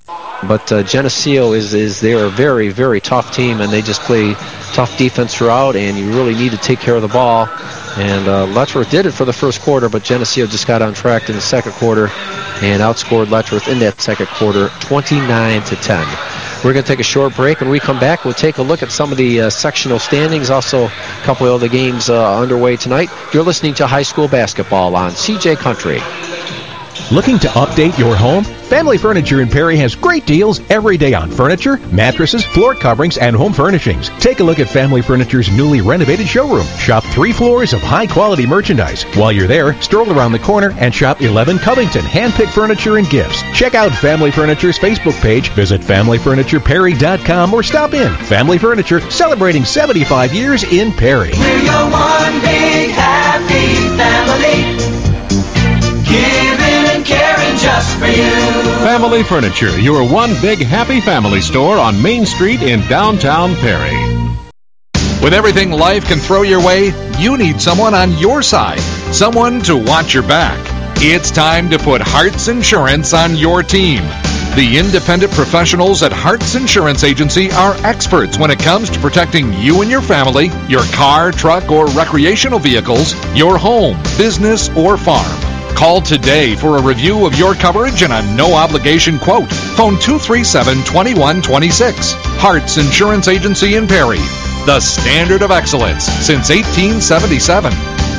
But uh, Geneseo is, is they're a very, very tough team, and they just play tough defense throughout, and you really need to take care of the ball. And uh, Letchworth did it for the first quarter, but Geneseo just got on track in the second quarter and outscored Letchworth in that second quarter twenty-nine to ten. We're going to take a short break. When we come back, we'll take a look at some of the uh, sectional standings, also a couple of other games uh, underway tonight. You're listening to high school basketball on C J Country. Looking to update your home? Family Furniture in Perry has great deals every day on furniture, mattresses, floor coverings, and home furnishings. Take a look at Family Furniture's newly renovated showroom. Shop three floors of high-quality merchandise. While you're there, stroll around the corner and shop eleven Covington hand-picked furniture and gifts. Check out Family Furniture's Facebook page, visit family furniture perry dot com, or stop in. Family Furniture, celebrating seventy-five years in Perry. We're your one big happy family. Giving and caring just for you. Family Furniture, your one big happy family store on Main Street in downtown Perry. With everything life can throw your way, you need someone on your side, someone to watch your back. It's time to put Hearts Insurance on your team. The independent professionals at Hearts Insurance Agency are experts when it comes to protecting you and your family, your car, truck, or recreational vehicles, your home, business, or farm. Call today for a review of your coverage and a no-obligation quote. Phone two three seven, two one two six. Hearts Insurance Agency in Perry. The standard of excellence since eighteen seventy-seven.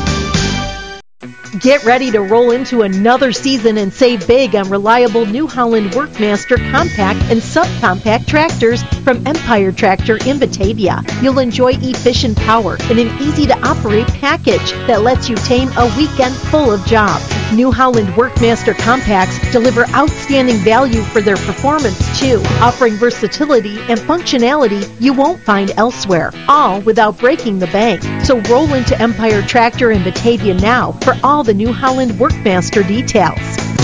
Get ready to roll into another season and save big on reliable New Holland Workmaster compact and subcompact tractors from Empire Tractor in Batavia. You'll enjoy efficient power and an easy-to-operate package that lets you tame a weekend full of jobs. New Holland Workmaster compacts deliver outstanding value for their performance, too, offering versatility and functionality you won't find elsewhere, all without breaking the bank. So roll into Empire Tractor in Batavia now for all the New Holland Workmaster details.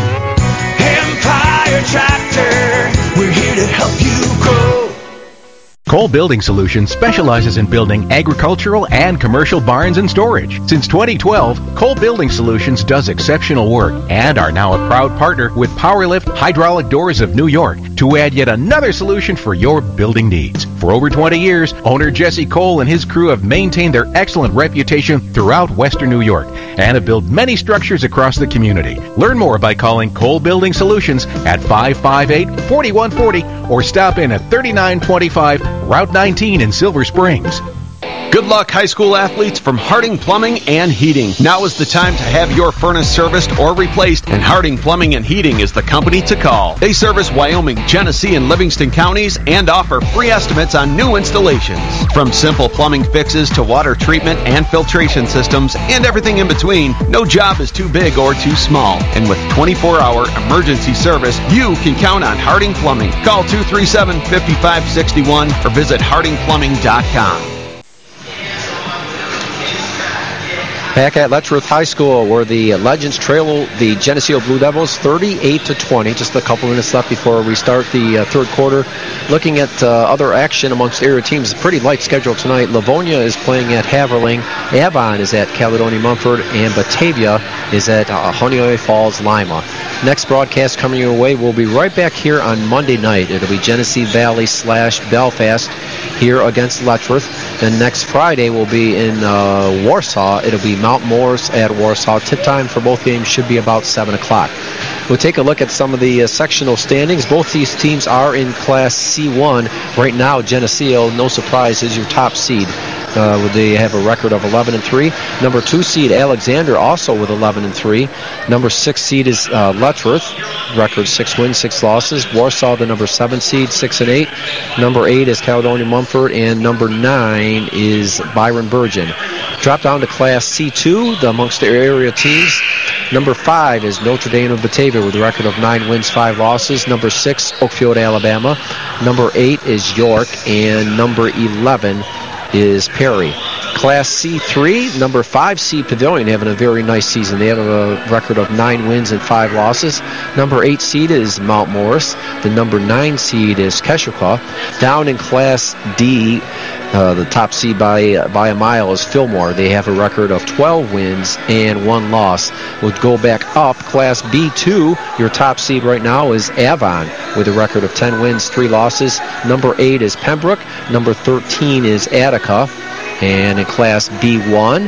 Empire Tractor, we're here to help you grow. Cole Building Solutions specializes in building agricultural and commercial barns and storage. Since twenty twelve, Cole Building Solutions does exceptional work and are now a proud partner with Powerlift Hydraulic Doors of New York to add yet another solution for your building needs. For over twenty years, owner Jesse Cole and his crew have maintained their excellent reputation throughout Western New York and have built many structures across the community. Learn more by calling Cole Building Solutions at five five eight, four one four zero or stop in at thirty-nine twenty-five Route nineteen in Silver Springs. Good luck, high school athletes from Harding Plumbing and Heating. Now is the time to have your furnace serviced or replaced, and Harding Plumbing and Heating is the company to call. They service Wyoming, Genesee, and Livingston counties and offer free estimates on new installations. From simple plumbing fixes to water treatment and filtration systems and everything in between, no job is too big or too small. And with twenty-four hour emergency service, you can count on Harding Plumbing. Call two three seven, five five six one or visit harding plumbing dot com. Back at Letchworth High School, where the Legends trail the Geneseo Blue Devils thirty-eight to twenty. Just a couple minutes left before we start the uh, third quarter. Looking at uh, other action amongst area teams, a pretty light schedule tonight. Livonia is playing at Haverling. Avon is at Caledonia Mumford, and Batavia is at uh, Honeoye Falls Lima. Next broadcast coming your way, we'll be right back here on Monday night. It'll be Genesee Valley slash Belfast here against Letchworth. Then next Friday will be in uh, Warsaw. It'll be Mount Morris at Warsaw. Tip time for both games should be about seven o'clock. We'll take a look at some of the uh, sectional standings. Both these teams are in Class C one. Right now, Geneseo, no surprise, is your top seed. Uh, they have a record of eleven and three. Number two seed Alexander also with eleven and three. Number six seed is uh, Letchworth, record six wins, six losses. Warsaw, the number seven seed, six and eight. Number eight is Caledonia Mumford, and number nine is Byron Burgeon. Drop down to Class C two, the amongst the area teams. Number five is Notre Dame of Batavia with a record of nine wins, five losses. Number six, Oakfield, Alabama. Number eight is York, and number eleven is Perry. Class C three, number five seed Pavilion having a very nice season. They have a record of nine wins and five losses. Number eight seed is Mount Morris. The number nine seed is Keswick. Down in Class D, uh, the top seed by uh, by a mile is Fillmore. They have a record of twelve wins and one loss. We'll go back up. Class B two, your top seed right now is Avon with a record of ten wins, three losses. Number eight is Pembroke. Number thirteen is Attica. And in Class B one,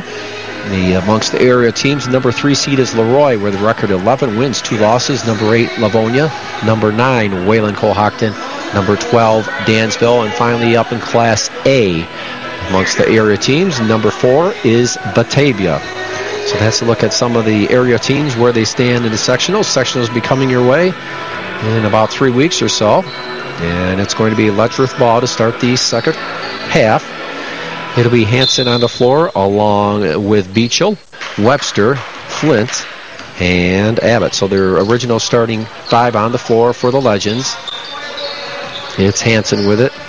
the amongst the area teams, number three seed is Leroy with a record of eleven wins, two losses. Number eight, Livonia. Number nine, Wayland Cohocton. Number twelve, Dansville. And finally up in Class A, amongst the area teams, number four is Batavia. So that's a look at some of the area teams, where they stand in the sectionals. Sectionals will be coming your way in about three weeks or so. And it's going to be Letchworth ball to start the second half. It'll be Hanson on the floor along with Beechel, Webster, Flint, and Abbott. So their original starting five on the floor for the Legends. It's Hanson with it.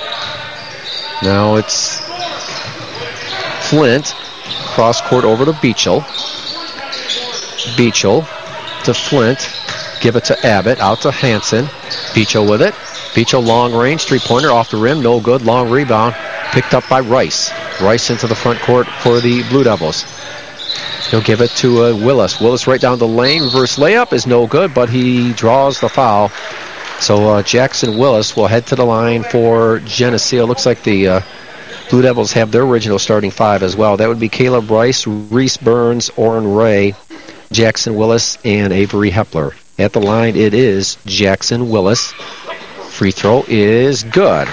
Now it's Flint, cross court over to Beechel. Beechel to Flint. Give it to Abbott, out to Hanson. Beechel with it. Beechel long range, three-pointer off the rim, no good. Long rebound, picked up by Rice. Rice into the front court for the Blue Devils. He'll give it to uh, Willis. Willis right down the lane. Reverse layup is no good, but he draws the foul. So uh, Jackson Willis will head to the line for Geneseo. Looks like the uh, Blue Devils have their original starting five as well. That would be Caleb Rice, Reese Burns, Orrin Ray, Jackson Willis, and Avery Hepler. At the line, it is Jackson Willis. Free throw is good.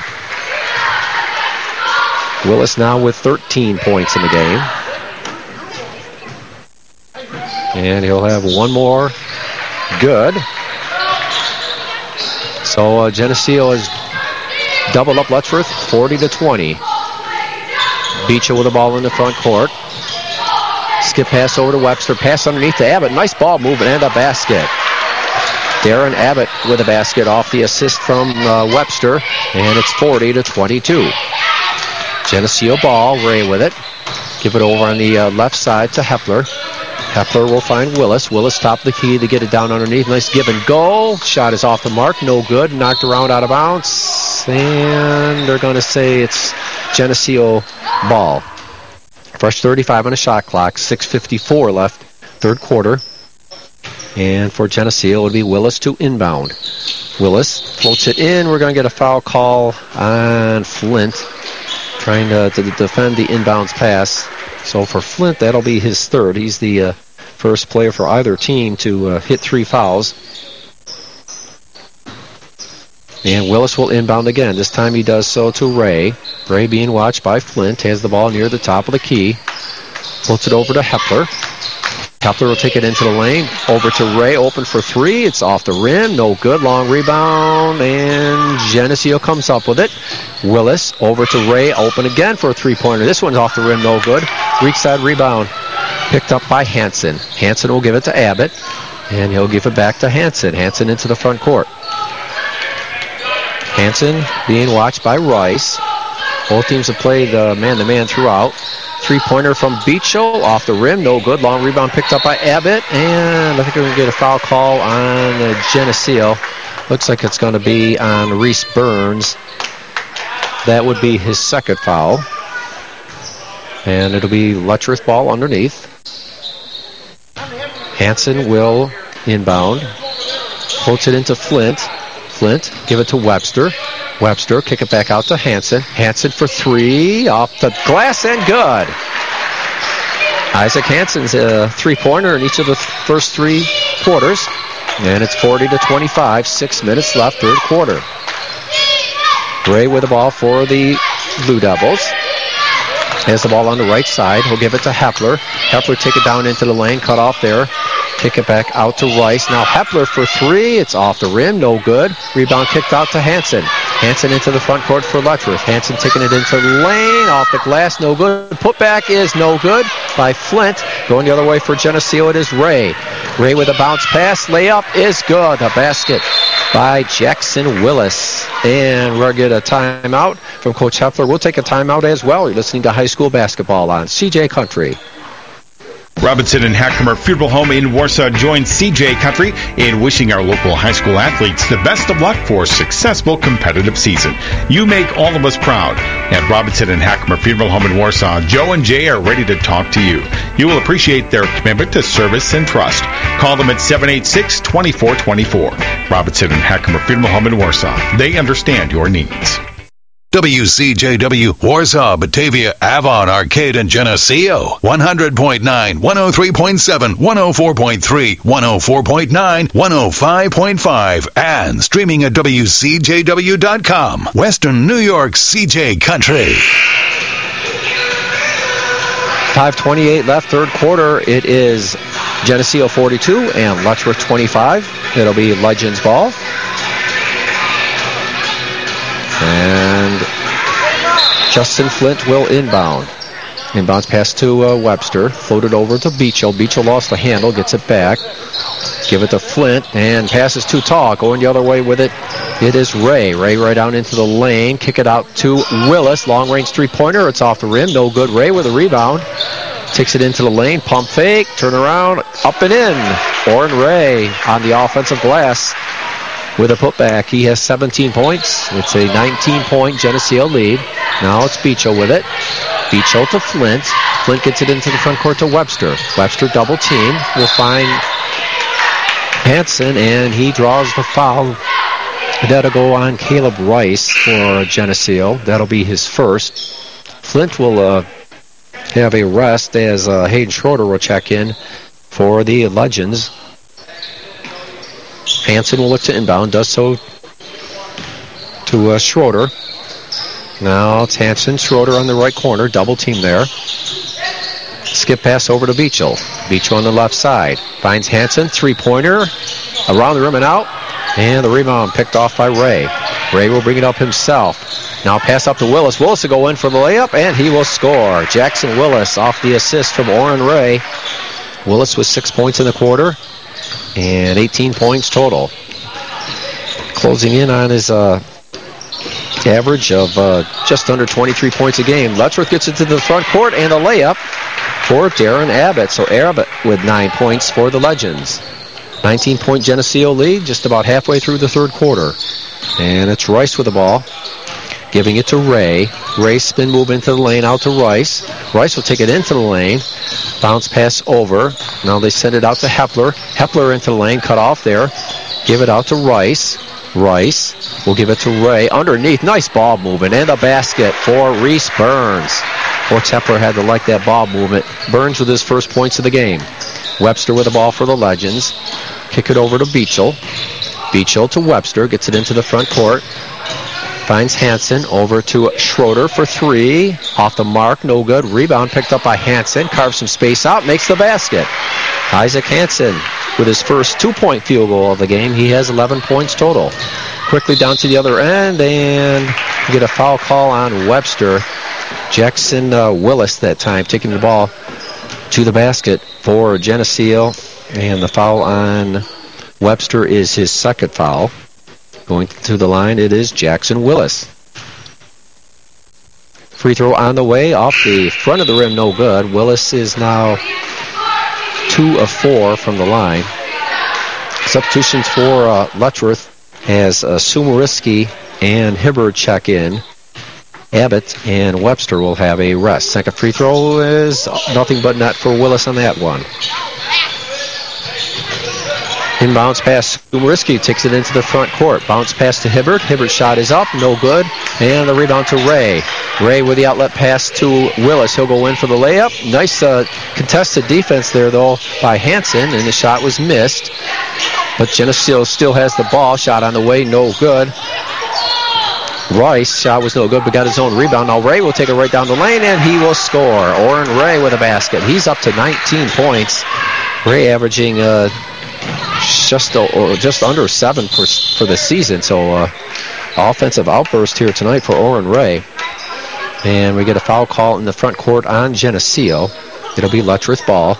Willis now with thirteen points in the game. And he'll have one more. Good. So uh, Geneseo has doubled up Letchworth, forty to twenty. Beecher with the ball in the front court. Skip pass over to Webster. Pass underneath to Abbott. Nice ball movement and a basket. Darren Abbott with a basket off the assist from uh, Webster, and it's forty to twenty-two. Geneseo ball, Ray with it. Give it over on the uh, left side to Hepler. Hepler will find Willis. Willis top the key to get it down underneath. Nice give and go. Shot is off the mark, no good. Knocked around out of bounds, and they're going to say it's Geneseo ball. Fresh thirty-five on the shot clock, six fifty-four left, third quarter. And for Geneseo, it would be Willis to inbound. Willis floats it in. We're going to get a foul call on Flint, trying to, to defend the inbounds pass. So for Flint, that'll be his third. He's the uh, first player for either team to uh, hit three fouls. And Willis will inbound again. This time he does so to Ray. Ray being watched by Flint. Has the ball near the top of the key. Floats it over to Hepler. Hepler will take it into the lane. Over to Ray, open for three. It's off the rim. No good. Long rebound. And Geneseo comes up with it. Willis over to Ray. Open again for a three-pointer. This one's off the rim. No good. Weak side rebound. Picked up by Hanson. Hanson will give it to Abbott. And he'll give it back to Hanson. Hanson into the front court. Hanson being watched by Rice. Both teams have played uh, man-to-man throughout. Three-pointer from Beachel off the rim. No good. Long rebound picked up by Abbott. And I think we're going to get a foul call on uh, Geneseo. Looks like it's going to be on Reese Burns. That would be his second foul. And it'll be Letchworth ball underneath. Hanson will inbound. Holds it into Flint. Flint, give it to Webster. Webster, kick it back out to Hanson. Hanson for three, off the glass and good. Isaac Hanson's a three-pointer in each of the first three quarters. And it's forty to twenty-five, six minutes left, third quarter. Gray with the ball for the Blue Devils. Has the ball on the right side. He'll give it to Hepler. Hepler take it down into the lane, cut off there. Kick it back out to Rice. Now Hepler for three. It's off the rim, no good. Rebound kicked out to Hanson. Hanson into the front court for Letchworth. Hanson taking it into the lane, off the glass, no good. Putback is no good by Flint. Going the other way for Geneseo, it is Ray. Ray with a bounce pass. Layup is good. A basket by Jackson Willis. And we're going to get a timeout from Coach Hepler. We'll take a timeout as well. You're listening to high school basketball on C J Country. Robinson and Hackemer Funeral Home in Warsaw joins C J Country in wishing our local high school athletes the best of luck for a successful competitive season. You make all of us proud. At Robinson and Hackemer Funeral Home in Warsaw, Joe and Jay are ready to talk to you. You will appreciate their commitment to service and trust. Call them at seven eight six, two four two four. Robinson and Hackemer Funeral Home in Warsaw. They understand your needs. W C J W, Warsaw, Batavia, Avon, Arcade, and Geneseo. one hundred point nine, one oh three point seven, one oh four point three, one oh four point nine, one oh five point five. And streaming at W C J W dot com. Western New York, C J Country. five twenty-eight left, third quarter. It is Geneseo forty-two and Letchworth twenty-five. It'll be Legends ball. And Justin Flint will inbound. Inbounds pass to uh, Webster. Floated over to Beachel. Beachel lost the handle. Gets it back. Give it to Flint. And passes too tall. Going the other way with it. It is Ray. Ray right down into the lane. Kick it out to Willis. Long-range three-pointer. It's off the rim. No good. Ray with a rebound. Takes it into the lane. Pump fake. Turn around. Up and in. Oren Ray on the offensive glass with a putback. He has seventeen points. It's a nineteen-point Geneseo lead. Now it's Beachel with it. Beachel to Flint. Flint gets it into the front court to Webster. Webster double team. Will find Hanson, and he draws the foul. That'll go on Caleb Rice for Geneseo. That'll be his first. Flint will uh, have a rest as uh, Hayden Schroeder will check in for the Legends. Hanson will look to inbound, does so to uh, Schroeder. Now it's Hanson, Schroeder on the right corner, double team there. Skip pass over to Beachel. Beachel on the left side. Finds Hanson, three-pointer, around the rim and out. And the rebound picked off by Ray. Ray will bring it up himself. Now pass up to Willis. Willis will go in for the layup, and he will score. Jackson Willis off the assist from Oren Ray. Willis with six points in the quarter. And eighteen points total. Closing in on his uh, average of uh, just under twenty-three points a game. Letchworth gets it to the front court and a layup for Darren Abbott. So Abbott with nine points for the Legends. nineteen-point Geneseo lead just about halfway through the third quarter. And it's Rice with the ball. Giving it to Ray. Ray spin move into the lane out to Rice. Rice will take it into the lane. Bounce pass over. Now they send it out to Hepler. Hepler into the lane, cut off there. Give it out to Rice. Rice will give it to Ray. Underneath, nice ball movement. And a basket for Reese Burns. Coach Hepler had to like that ball movement. Burns with his first points of the game. Webster with the ball for the Legends. Kick it over to Beachel. Beachel to Webster. Gets it into the front court. Finds Hanson over to Schroeder for three. Off the mark, no good. Rebound picked up by Hanson. Carves some space out, makes the basket. Isaac Hanson with his first two-point field goal of the game. He has eleven points total. Quickly down to the other end, and get a foul call on Webster. Jackson uh, Willis that time taking the ball to the basket for Geneseo. And the foul on Webster is his second foul. Going to the line, it is Jackson Willis. Free throw on the way, off the front of the rim, no good. Willis is now two of four from the line. Substitutions for uh, Letchworth as uh, Sumeriski and Hibbard check in. Abbott and Webster will have a rest. Second free throw is nothing but net for Willis on that one. Inbounds pass. Sumeriski takes it into the front court. Bounce pass to Hibbard. Hibbard's shot is up, no good. And the rebound to Ray. Ray with the outlet pass to Willis. He'll go in for the layup. Nice uh, contested defense there, though, by Hansen, and the shot was missed. But Geneseo still has the ball. Shot on the way, no good. Rice, shot was no good, but got his own rebound. Now Ray will take it right down the lane, and he will score. Oren Ray with a basket. He's up to nineteen points. Ray averaging uh, just uh, just under seven for, for the season. So uh, offensive outburst here tonight for Oren Ray. And we get a foul call in the front court on Geneseo. It'll be Letchworth ball.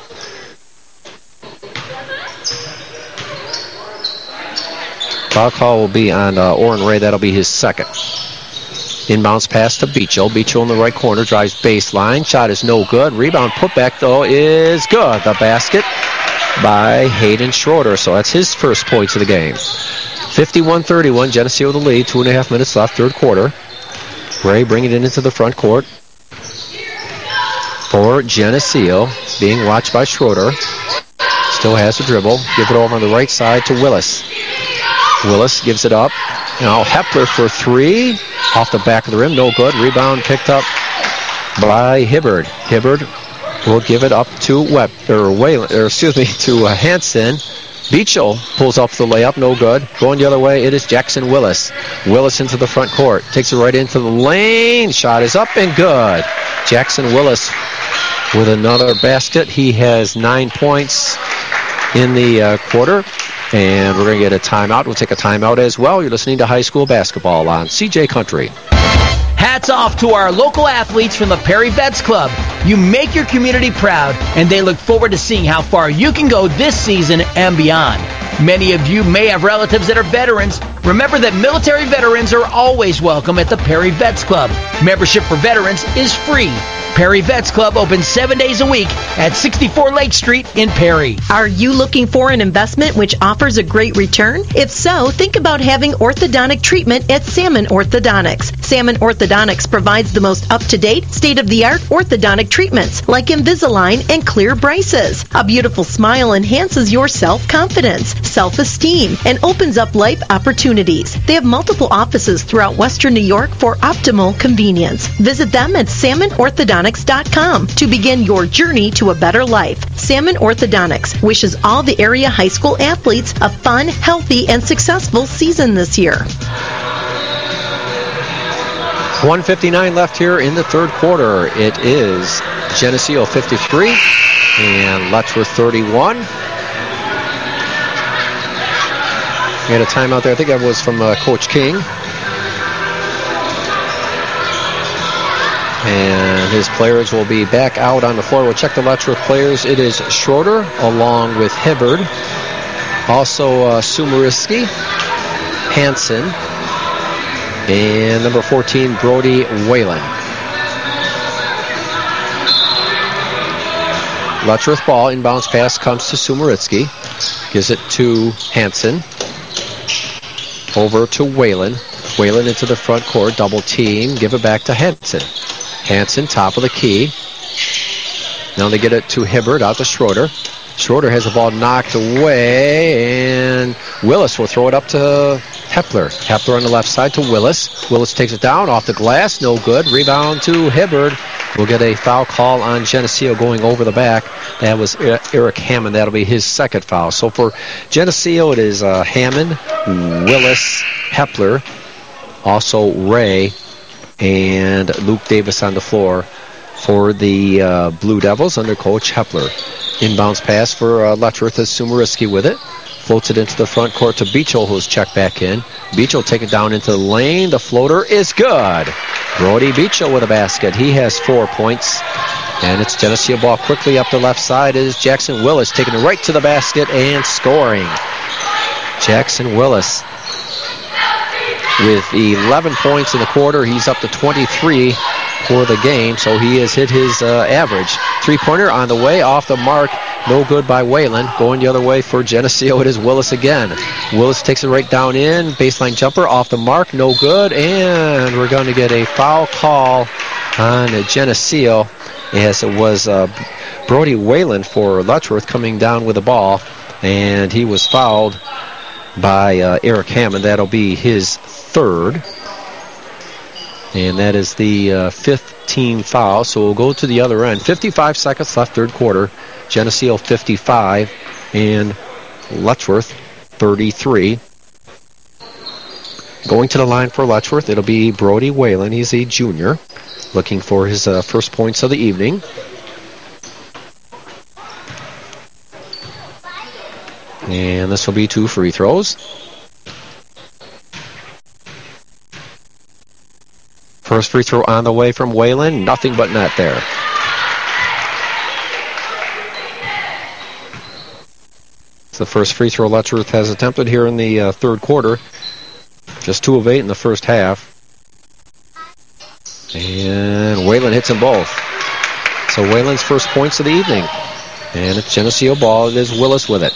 Foul call will be on uh, Oren Ray. That'll be his second. Inbounds pass to Beechel. Beechel in the right corner, drives baseline. Shot is no good. Rebound putback, though, is good. The basket by Hayden Schroeder. So that's his first points of the game. fifty-one thirty-one, Geneseo the lead. Two and a half minutes left, third quarter. Ray bringing it into the front court for Geneseo. Being watched by Schroeder. Still has the dribble. Give it over on the right side to Willis. Willis gives it up. Now Hepler for three. Off the back of the rim. No good. Rebound picked up by Hibbard. Hibbard will give it up to Webb, or Wayland, or excuse me, to uh, Hansen. Beechel pulls up the layup. No good. Going the other way, it is Jackson Willis. Willis into the front court. Takes it right into the lane. Shot is up and good. Jackson Willis with another basket. He has nine points in the uh, quarter. And we're going to get a timeout. We'll take a timeout as well. You're listening to high school basketball on C J Country. Hats off to our local athletes from the Perry Vets Club. You make your community proud, and they look forward to seeing how far you can go this season and beyond. Many of you may have relatives that are veterans. Remember that military veterans are always welcome at the Perry Vets Club. Membership for veterans is free. Perry Vets Club opens seven days a week at sixty-four Lake Street in Perry. Are you looking for an investment which offers a great return? If so, think about having orthodontic treatment at Salmon Orthodontics. Salmon Orthodontics provides the most up-to-date, state-of-the-art orthodontic treatments like Invisalign and clear braces. A beautiful smile enhances your self-confidence, self-esteem, and opens up life opportunities. They have multiple offices throughout Western New York for optimal convenience. Visit them at salmon orthodontics dot com to begin your journey to a better life. Salmon Orthodontics wishes all the area high school athletes a fun, healthy, and successful season this year. one fifty-nine left here in the third quarter. It is Geneseo fifty-three and Letchworth thirty-one. We had a timeout there. I think that was from uh, Coach King. And his players will be back out on the floor. We'll check the Letchworth players. It is Schroeder along with Hibbard. Also uh, Sumeriski, Hansen, and number fourteen, Brody Whalen. Letchworth ball. Inbounds pass comes to Sumeriski. Gives it to Hansen. Over to Whalen. Whalen into the front court. Double team. Give it back to Hansen. Hansen, top of the key. Now they get it to Hibbard, out to Schroeder. Schroeder has the ball knocked away, and Willis will throw it up to Hepler. Hepler on the left side to Willis. Willis takes it down, off the glass, no good. Rebound to Hibbard. We'll get a foul call on Geneseo going over the back. That was Eric Hammond. That'll be his second foul. So for Geneseo, it is uh, Hammond, Willis, Hepler, also Ray, and Luke Davis on the floor for the uh, Blue Devils under Coach Hepler. Inbounds pass for uh, Letchworth as Sumeriski with it. Floats it into the front court to Beechel, who's checked back in. Beechel take it down into the lane. The floater is good. Brody Beechel with a basket. He has four points. And it's Geneseo ball quickly up the left side is Jackson Willis taking it right to the basket and scoring. Jackson Willis with eleven points in the quarter. He's up to twenty-three for the game, so he has hit his uh, average. Three-pointer on the way, off the mark. No good by Whalen. Going the other way for Geneseo, it is Willis again. Willis takes it right down in. Baseline jumper off the mark, no good. And we're going to get a foul call on Geneseo, as it was uh, Brody Whalen for Letchworth coming down with the ball, and he was fouled by uh, Eric Hammond. That'll be his third, and that is the uh, fifth team foul. So we'll go to the other end. fifty-five seconds left, third quarter. Geneseo fifty-five and Letchworth thirty-three. Going to the line for Letchworth, it'll be Brody Whalen. He's a junior, looking for his uh, first points of the evening. And this will be two free throws. First free throw on the way from Whalen. Nothing but net there. It's the first free throw Letchworth has attempted here in the uh, third quarter. Just two of eight in the first half. And Whalen hits them both. So Whalen's first points of the evening. And it's Geneseo ball. It is Willis with it.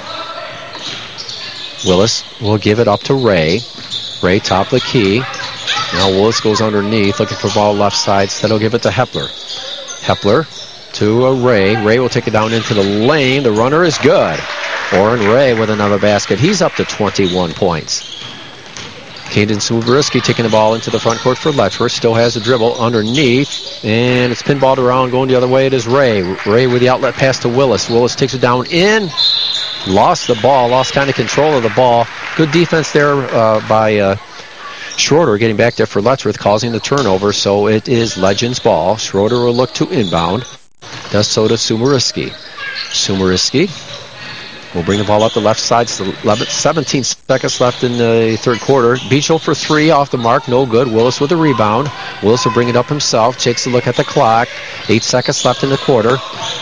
Willis will give it up to Ray. Ray top of the key. Now Willis goes underneath, looking for ball left side. Instead, he'll give it to Hepler. Hepler to a Ray. Ray will take it down into the lane. The runner is good. Oren Ray with another basket. He's up to twenty-one points. Caden Suberiski taking the ball into the front court for Letchworth. Still has the dribble underneath. And it's pinballed around. Going the other way, it is Ray. Ray with the outlet pass to Willis. Willis takes it down in. Lost the ball. Lost kind of control of the ball. Good defense there uh, by uh, Schroeder getting back there for Letchworth, causing the turnover. So it is Legends ball. Schroeder will look to inbound. Does so to Sumeriski. Sumeriski will bring the ball up the left side. seventeen seconds left in the third quarter. Beachel for three off the mark. No good. Willis with a rebound. Willis will bring it up himself. Takes a look at the clock. Eight seconds left in the quarter.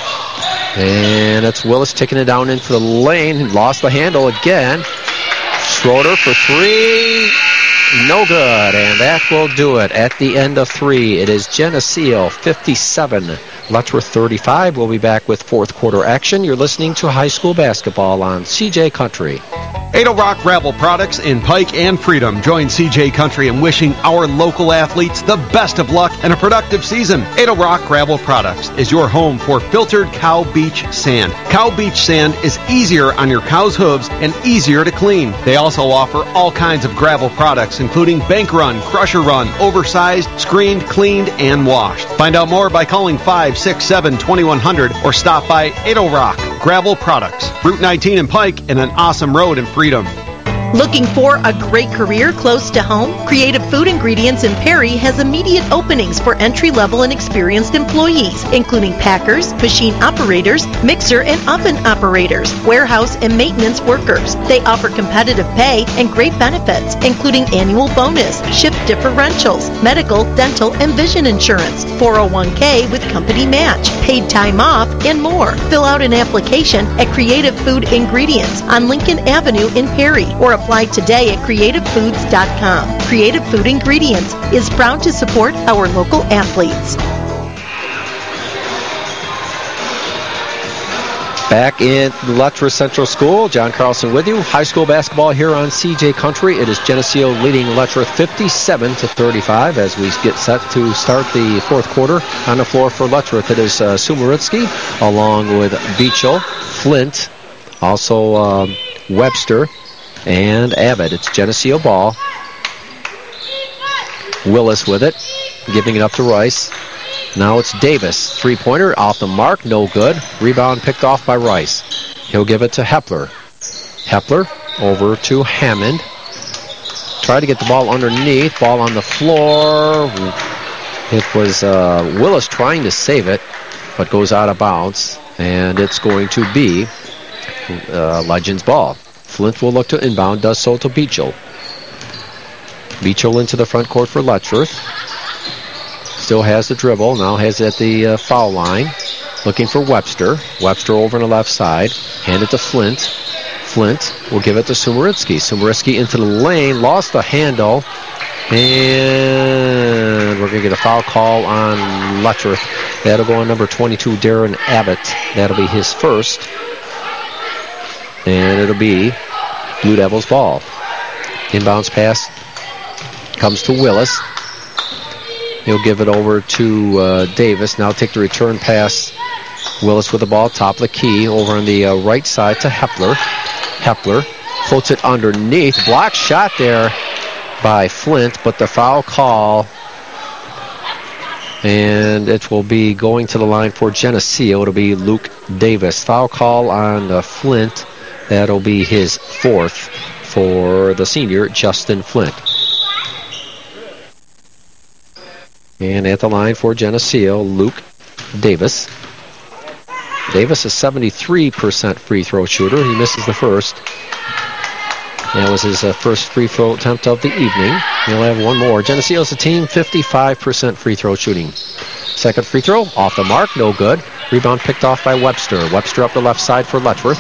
And it's Willis taking it down into the lane. Lost the handle again. Schroeder for three. No good. And that will do it at the end of three. It is Geneseo fifty-seven, Letchworth thirty-five. We'll be back with fourth quarter action. You're listening to high school basketball on C J Country. Ado Rock Gravel Products in Pike and Freedom. Join C J Country in wishing our local athletes the best of luck and a productive season. Ado Rock Gravel Products is your home for filtered Cow Beach sand. Cow Beach sand is easier on your cow's hooves and easier to clean. They also offer all kinds of gravel products, including bank run, crusher run, oversized, screened, cleaned, and washed. Find out more by calling five six seven, two one zero zero or stop by Ado Rock Gravel Products, Route nineteen in Pike, and an awesome road in Freedom. Looking for a great career close to home? Creative Food Ingredients in Perry has immediate openings for entry-level and experienced employees, including packers, machine operators, mixer and oven operators, warehouse and maintenance workers. They offer competitive pay and great benefits, including annual bonus, shift differentials, medical, dental, and vision insurance, four oh one k with company match, paid time off, and more. Fill out an application at Creative Food Ingredients on Lincoln Avenue in Perry, or apply today at creative foods dot com. Creative Food Ingredients is proud to support our local athletes. Back in Letchworth Central School, John Carlson with you. High school basketball here on C J Country. It is Geneseo leading Letchworth fifty-seven to thirty-five as we get set to start the fourth quarter. On the floor for Letchworth, it is uh, Sumeritsky along with Beachel, Flint, also um, Webster, and Abbott. It's Geneseo ball. Willis with it, giving it up to Rice. Now it's Davis. Three-pointer off the mark, no good. Rebound picked off by Rice. He'll give it to Hepler. Hepler over to Hammond. Try to get the ball underneath. Ball on the floor. It was uh, Willis trying to save it, but goes out of bounds. And it's going to be uh, Legends ball. Flint will look to inbound, does so to Beachel. Beachel into the front court for Letchworth. Still has the dribble, now has it at the uh, foul line. Looking for Webster. Webster over on the left side. Hand it to Flint. Flint will give it to Sumeritsky. Sumeritsky into the lane, lost the handle. And we're going to get a foul call on Letchworth. That'll go on number twenty-two, Darren Abbott. That'll be his first. And it'll be Blue Devils ball. Inbounds pass comes to Willis. He'll give it over to uh, Davis. Now take the return pass. Willis with the ball, top of the key, over on the uh, right side to Hepler. Hepler floats it underneath. Block shot there by Flint, but the foul call, and it will be going to the line for Geneseo. It'll be Luke Davis. Foul call on uh, Flint. That'll be his fourth for the senior, Justin Flint. And at the line for Geneseo, Luke Davis. Davis is seventy-three percent free throw shooter. He misses the first. That was his uh, first free throw attempt of the evening. He'll have one more. Geneseo's a team, fifty-five percent free throw shooting. Second free throw, off the mark, no good. Rebound picked off by Webster. Webster up the left side for Letchworth.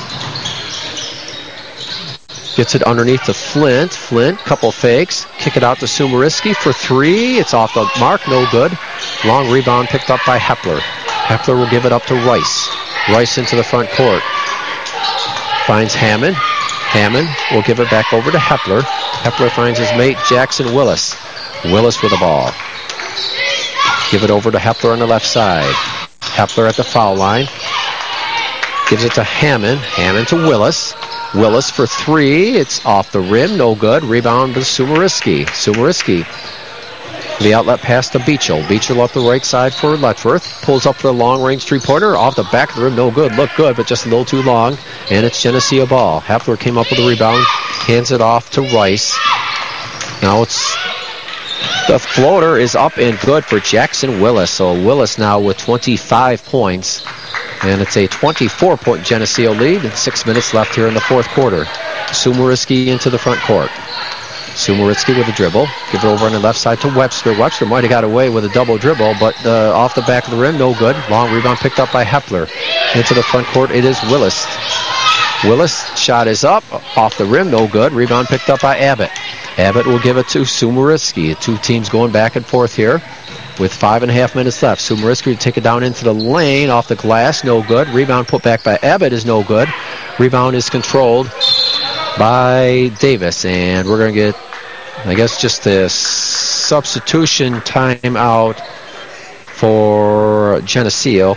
Gets it underneath to Flint. Flint, couple fakes. Kick it out to Sumariski for three. It's off the mark, no good. Long rebound picked up by Hepler. Hepler will give it up to Rice. Rice into the front court. Finds Hammond. Hammond will give it back over to Hepler. Hepler finds his mate, Jackson Willis. Willis with the ball. Give it over to Hepler on the left side. Hepler at the foul line. Gives it to Hammond. Hammond to Willis. Willis for three. It's off the rim. No good. Rebound to Sumariski. Sumariski. The outlet pass to Beechel. Beechel up the right side for Letchworth. Pulls up for the long-range three-pointer. Off the back of the rim. No good. Looked good, but just a little too long. And it's Geneseo ball. Hepler came up with the rebound. Hands it off to Rice. Now it's... The floater is up and good for Jackson Willis. So Willis now with twenty-five points. And it's a twenty-four point Geneseo lead. And six minutes left here in the fourth quarter. Sumariski into the front court. Sumariski with a dribble. Give it over on the left side to Webster. Webster might have got away with a double dribble, but uh, off the back of the rim, no good. Long rebound picked up by Hepler. Into the front court, it is Willis. Willis, shot is up. Off the rim, no good. Rebound picked up by Abbott. Abbott will give it to Sumariski. Two teams going back and forth here with five and a half minutes left. Sumariski will take it down into the lane. Off the glass, no good. Rebound put back by Abbott is no good. Rebound is controlled by Davis. And we're going to get, I guess, just a substitution timeout for Geneseo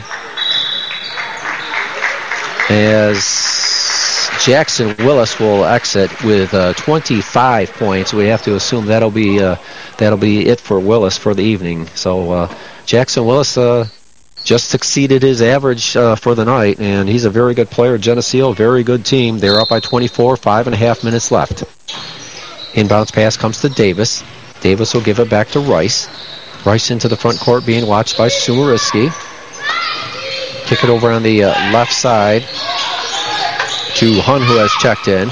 as Jackson Willis will exit with uh, twenty-five points. We have to assume that'll be uh, that'll be it for Willis for the evening. So uh, Jackson Willis uh, just exceeded his average uh, for the night, and he's a very good player. Geneseo, very good team. They're up by twenty-four, five and a half minutes left. Inbounds pass comes to Davis. Davis will give it back to Rice. Rice into the front court being watched by Sumariski. Kick it over on the uh, left side to Hun, who has checked in.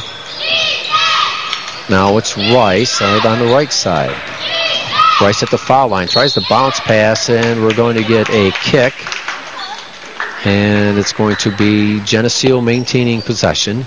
Now it's Rice uh, on the right side. Rice at the foul line. Tries to bounce pass, and we're going to get a kick. And it's going to be Geneseo maintaining possession.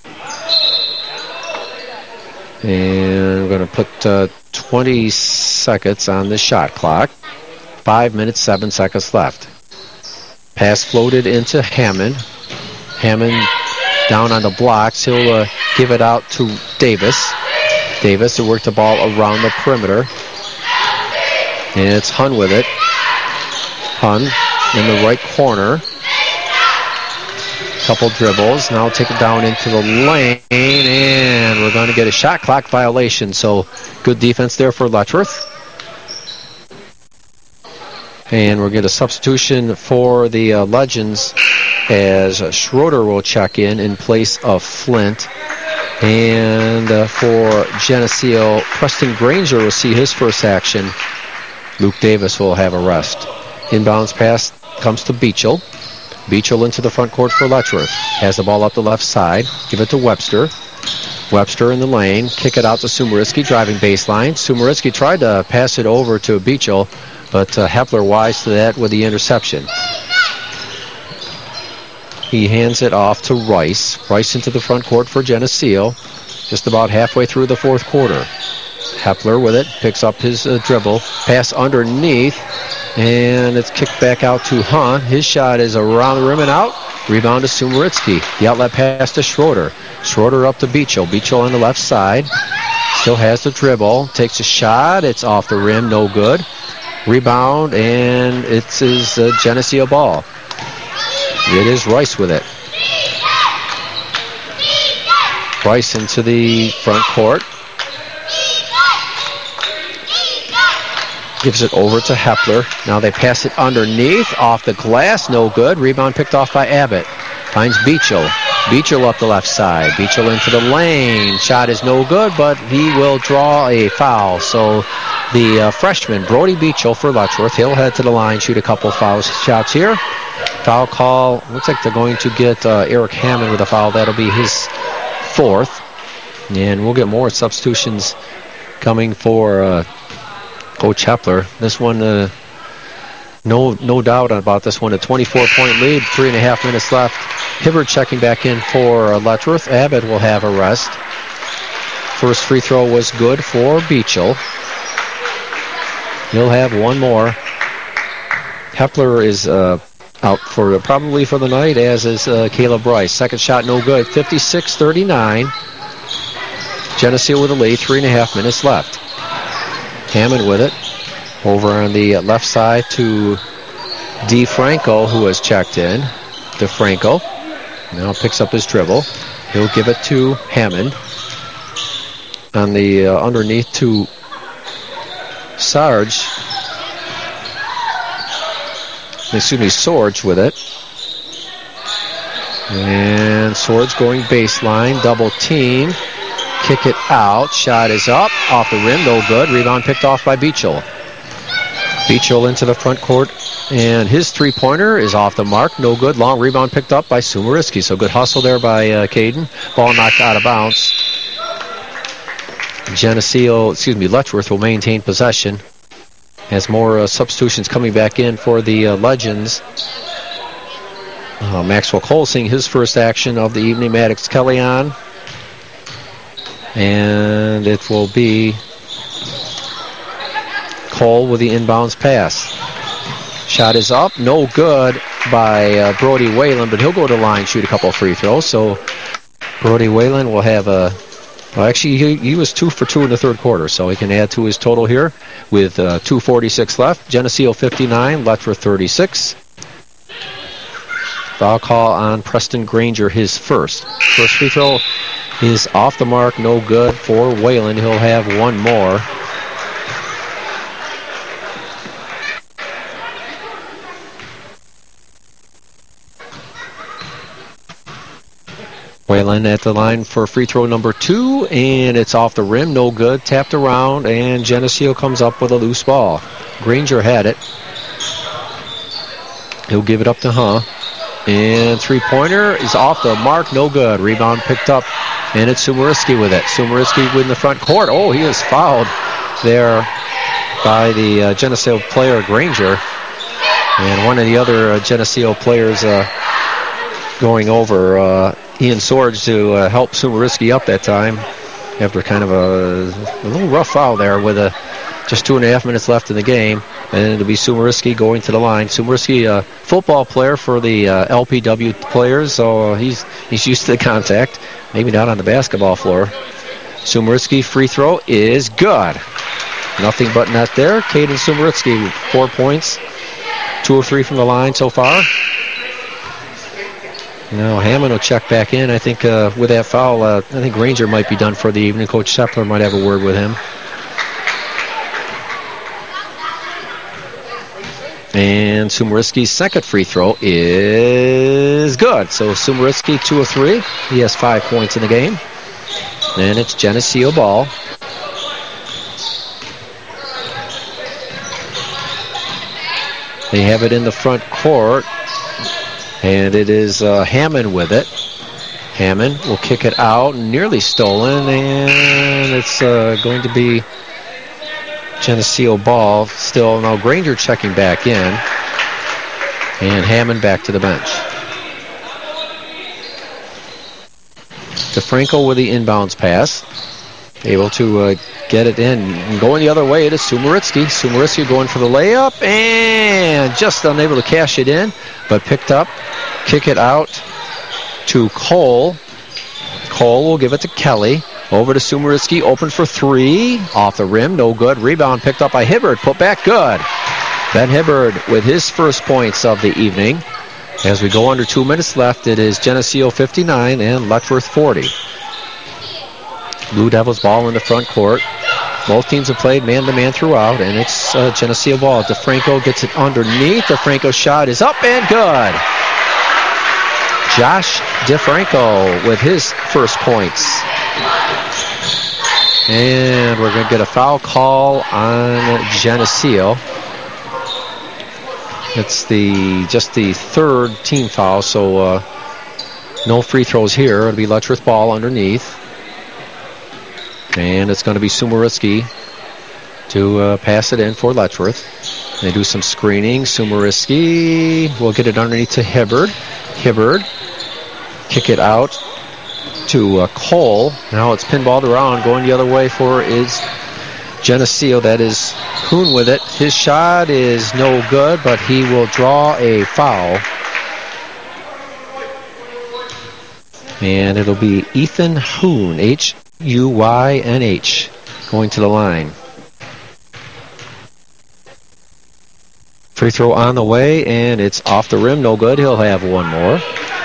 And we're going to put uh, twenty seconds on the shot clock. Five minutes, seven seconds left. Pass floated into Hammond. Hammond down on the blocks. He'll uh, give it out to Davis. Davis will work the ball around the perimeter. And it's Hun with it. Hun in the right corner. Couple dribbles. Now take it down into the lane. And we're going to get a shot clock violation. So good defense there for Letchworth. And we'll get a substitution for the uh, Legends as Schroeder will check in in place of Flint. And uh, for Geneseo, Preston Granger will see his first action. Luke Davis will have a rest. Inbounds pass comes to Beechel. Beechel into the front court for Letchworth. Has the ball up the left side. Give it to Webster. Webster in the lane. Kick it out to Sumariski, driving baseline. Sumariski tried to pass it over to Beechel, but uh, Hepler wise to that with the interception. He hands it off to Rice. Rice into the front court for Geneseo. Just about halfway through the fourth quarter. Hepler with it, picks up his uh, dribble, pass underneath, and it's kicked back out to Hunt. His shot is around the rim and out. Rebound to Sumeritsky. The outlet pass to Schroeder. Schroeder up to Beachel. Beachel on the left side. Still has the dribble. Takes a shot. It's off the rim. No good. Rebound, and it's his uh, Geneseo ball. It is Rice with it. Rice into the front court. Gives it over to Hepler. Now they pass it underneath, off the glass, no good. Rebound picked off by Abbott. Finds Beachel. Beachel up the left side. Beachel into the lane. Shot is no good, but he will draw a foul. So the uh, freshman, Brody Beachel for Letchworth, he'll head to the line, shoot a couple foul shots here. Foul call. Looks like they're going to get uh, Eric Hammond with a foul. That'll be his fourth. And we'll get more substitutions coming for uh, Coach Hepler. This one, uh, no no doubt about this one. A twenty-four point lead, three and a half minutes left. Hibbert checking back in for uh, Letchworth. Abbott will have a rest. First free throw was good for Beachel. He'll have one more. Hepler is uh, out for probably for the night, as is uh, Caleb Rice. Second shot no good. fifty-six thirty-nine. Geneseo with a lead, three and a half minutes left. Hammond with it. Over on the left side to DeFranco, who has checked in. DeFranco now picks up his dribble. He'll give it to Hammond. On the uh, underneath to Sarge. Excuse me, Sorge with it. And Sorge going baseline, double team. Kick it out. Shot is up. Off the rim. No good. Rebound picked off by Beachel. Beachel into the front court. And his three-pointer is off the mark. No good. Long rebound picked up by Sumeritsky. So good hustle there by uh, Caden. Ball knocked out of bounds. Geneseo, excuse me, Letchworth will maintain possession. Has more uh, substitutions coming back in for the uh, Legends. Uh, Maxwell Cole seeing his first action of the evening. Maddox Kelly on. And it will be Cole with the inbounds pass. Shot is up. No good by uh, Brody Whalen, but he'll go to the line, shoot a couple of free throws. So Brody Whalen will have a... Well, actually, he, he was two for two in the third quarter, so he can add to his total here with uh, two forty-six left. Geneseo fifty-nine, Letchworth thirty-six. Foul call on Preston Granger, his first. First free throw is off the mark, no good for Whalen. He'll have one more. Whalen at the line for free throw number two, and it's off the rim, no good. Tapped around, and Geneseo comes up with a loose ball. Granger had it. He'll give it up to Huh. And three-pointer is off the mark, no good. Rebound picked up, and it's Sumeritsky with it. Sumeritsky in the front court. Oh, he is fouled there by the uh, Geneseo player, Granger. And one of the other uh, Geneseo players uh, going over, uh, Ian Sorge, to uh, help Sumeritsky up that time after kind of a, a little rough foul there with a, just two and a half minutes left in the game. And it'll be Sumeritsky going to the line. Sumeritsky, a football player for the uh, L P W players, so he's he's used to the contact. Maybe not on the basketball floor. Sumeritsky free throw is good. Nothing but net there. Caden Sumeritsky with four points. Two or three from the line so far. Now Hammond will check back in. I think uh, with that foul, uh, I think Granger might be done for the evening. Coach Hepler might have a word with him. And Sumeritsky's second free throw is good. So Sumeritsky, two of three. He has five points in the game. And it's Geneseo ball. They have it in the front court. And it is uh, Hammond with it. Hammond will kick it out. Nearly stolen. And it's uh, going to be Geneseo ball. Still, now Granger checking back in. And Hammond back to the bench. DeFranco with the inbounds pass. able to uh, get it in. And going the other way, it is Sumeritsky. Sumeritsky going for the layup and just unable to cash it in, but picked up. Kick it out to Cole. Cole will give it to Kelly. Over to Sumeritsky, open for three. Off the rim, no good. Rebound picked up by Hibbard. Put back, good. Ben Hibbard with his first points of the evening. As we go under two minutes left, it is Geneseo fifty-nine and Letchworth forty. Blue Devils ball in the front court. Both teams have played man-to-man throughout, and it's uh, Geneseo ball. DeFranco gets it underneath. DeFranco's shot is up and good. Josh DeFranco with his first points. And we're going to get a foul call on Geneseo. It's the just the third team foul, so uh, no free throws here. It'll be Letchworth ball underneath. And it's going to be Sumeritsky to uh, pass it in for Letchworth. They do some screening. Sumeritsky will get it underneath to Hibbard. Hibbard kick it out to uh, Cole. Now it's pinballed around. Going the other way for is Geneseo. That is Kuhn with it. His shot is no good, but he will draw a foul. And it'll be Ethan Hoon, H U Y N H, going to the line. Free throw on the way, and it's off the rim. No good. He'll have one more.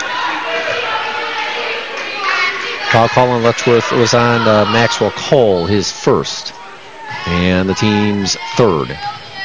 Foul call on Letchworth was on uh, Maxwell Cole, his first, and the team's third.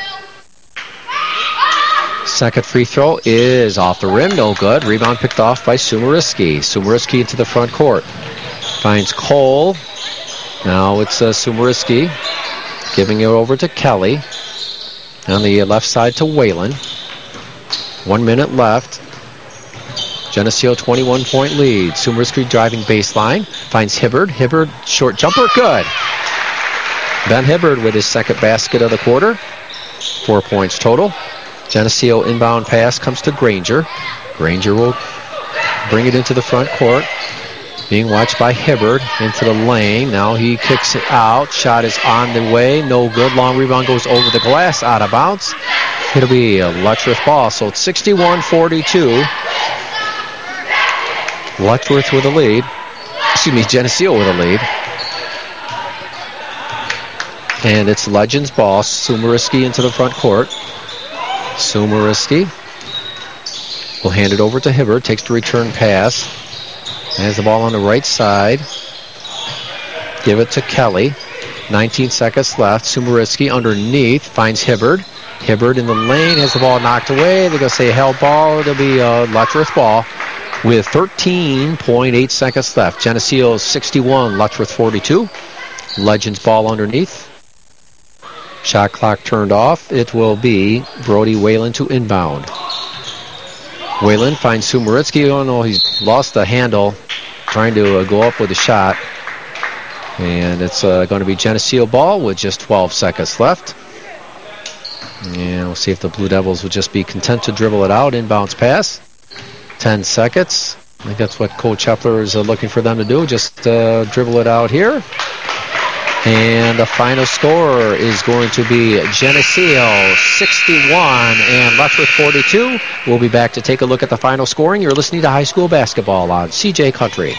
Second free throw is off the rim, no good. Rebound picked off by Sumeritsky. Sumeritsky into the front court. Finds Cole. Now it's uh, Sumeritsky giving it over to Kelly. On the left side to Whalen. One minute left. Geneseo twenty-one point lead. Sumeritsky driving baseline. Finds Hibbard. Hibbard, short jumper, good. Ben Hibbard with his second basket of the quarter. Four points total. Geneseo inbound pass comes to Granger. Granger will bring it into the front court. Being watched by Hibbard into the lane. Now he kicks it out. Shot is on the way. No good. Long rebound goes over the glass. Out of bounds. It'll be a Letchworth ball. So it's sixty-one forty-two. Letchworth with a lead. Excuse me, Geneseo with a lead. And it's Legends ball. Sumeritsky into the front court. Sumeritsky will hand it over to Hibbard. Takes the return pass. Has the ball on the right side. Give it to Kelly. nineteen seconds left. Sumeritsky underneath. Finds Hibbard. Hibbard in the lane. Has the ball knocked away. They're going to say held ball. It'll be a Letchworth ball with thirteen point eight seconds left. Geneseo sixty-one. Letchworth forty-two. Legends ball underneath. Shot clock turned off. It will be Brody Whalen to inbound. Whalen finds Sumeritsky. Oh no, he's lost the handle trying to uh, go up with a shot. And it's uh, going to be Geneseo ball with just twelve seconds left. And we'll see if the Blue Devils will just be content to dribble it out. Inbounds pass. ten seconds. I think that's what Coach Hepler is uh, looking for them to do. Just uh, dribble it out here. And the final score is going to be Geneseo sixty-one and Letchworth forty-two. We'll be back to take a look at the final scoring. You're listening to High School Basketball on C J Country.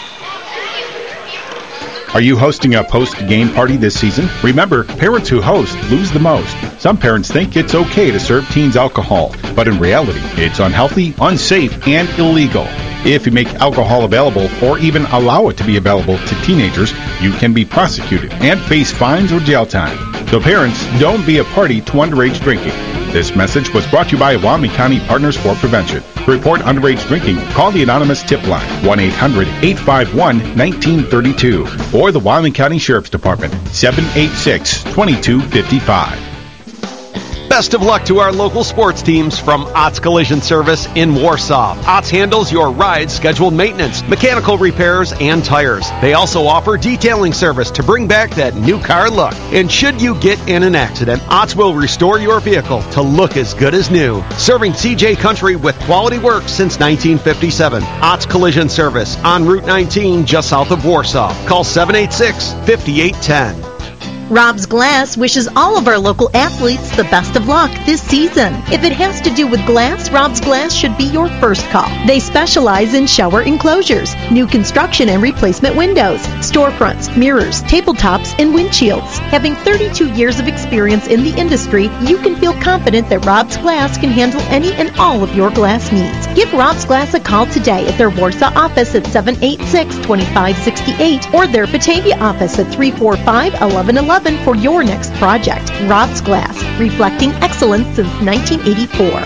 Are you hosting a post-game party this season? Remember, parents who host lose the most. Some parents think it's okay to serve teens alcohol, but in reality, it's unhealthy, unsafe, and illegal. If you make alcohol available or even allow it to be available to teenagers, you can be prosecuted and face fines or jail time. So parents, don't be a party to underage drinking. This message was brought to you by Wyoming County Partners for Prevention. To report underage drinking, call the anonymous tip line, one eight hundred eight five one one nine three two, or the Wyoming County Sheriff's Department, seven eight six two two five five. Best of luck to our local sports teams from Ott's Collision Service in Warsaw. Ott's handles your ride scheduled maintenance, mechanical repairs, and tires. They also offer detailing service to bring back that new car look. And should you get in an accident, Ott's will restore your vehicle to look as good as new. Serving C J Country with quality work since nineteen fifty-seven. Ott's Collision Service on Route nineteen just south of Warsaw. Call seven eight six, five eight one zero. Rob's Glass wishes all of our local athletes the best of luck this season. If it has to do with glass, Rob's Glass should be your first call. They specialize in shower enclosures, new construction and replacement windows, storefronts, mirrors, tabletops, and windshields. Having thirty-two years of experience in the industry, you can feel confident that Rob's Glass can handle any and all of your glass needs. Give Rob's Glass a call today at their Warsaw office at seven eight six, two five six eight or their Batavia office at three four five, one one one one for your next project. Rob's Glass, reflecting excellence since nineteen eighty-four.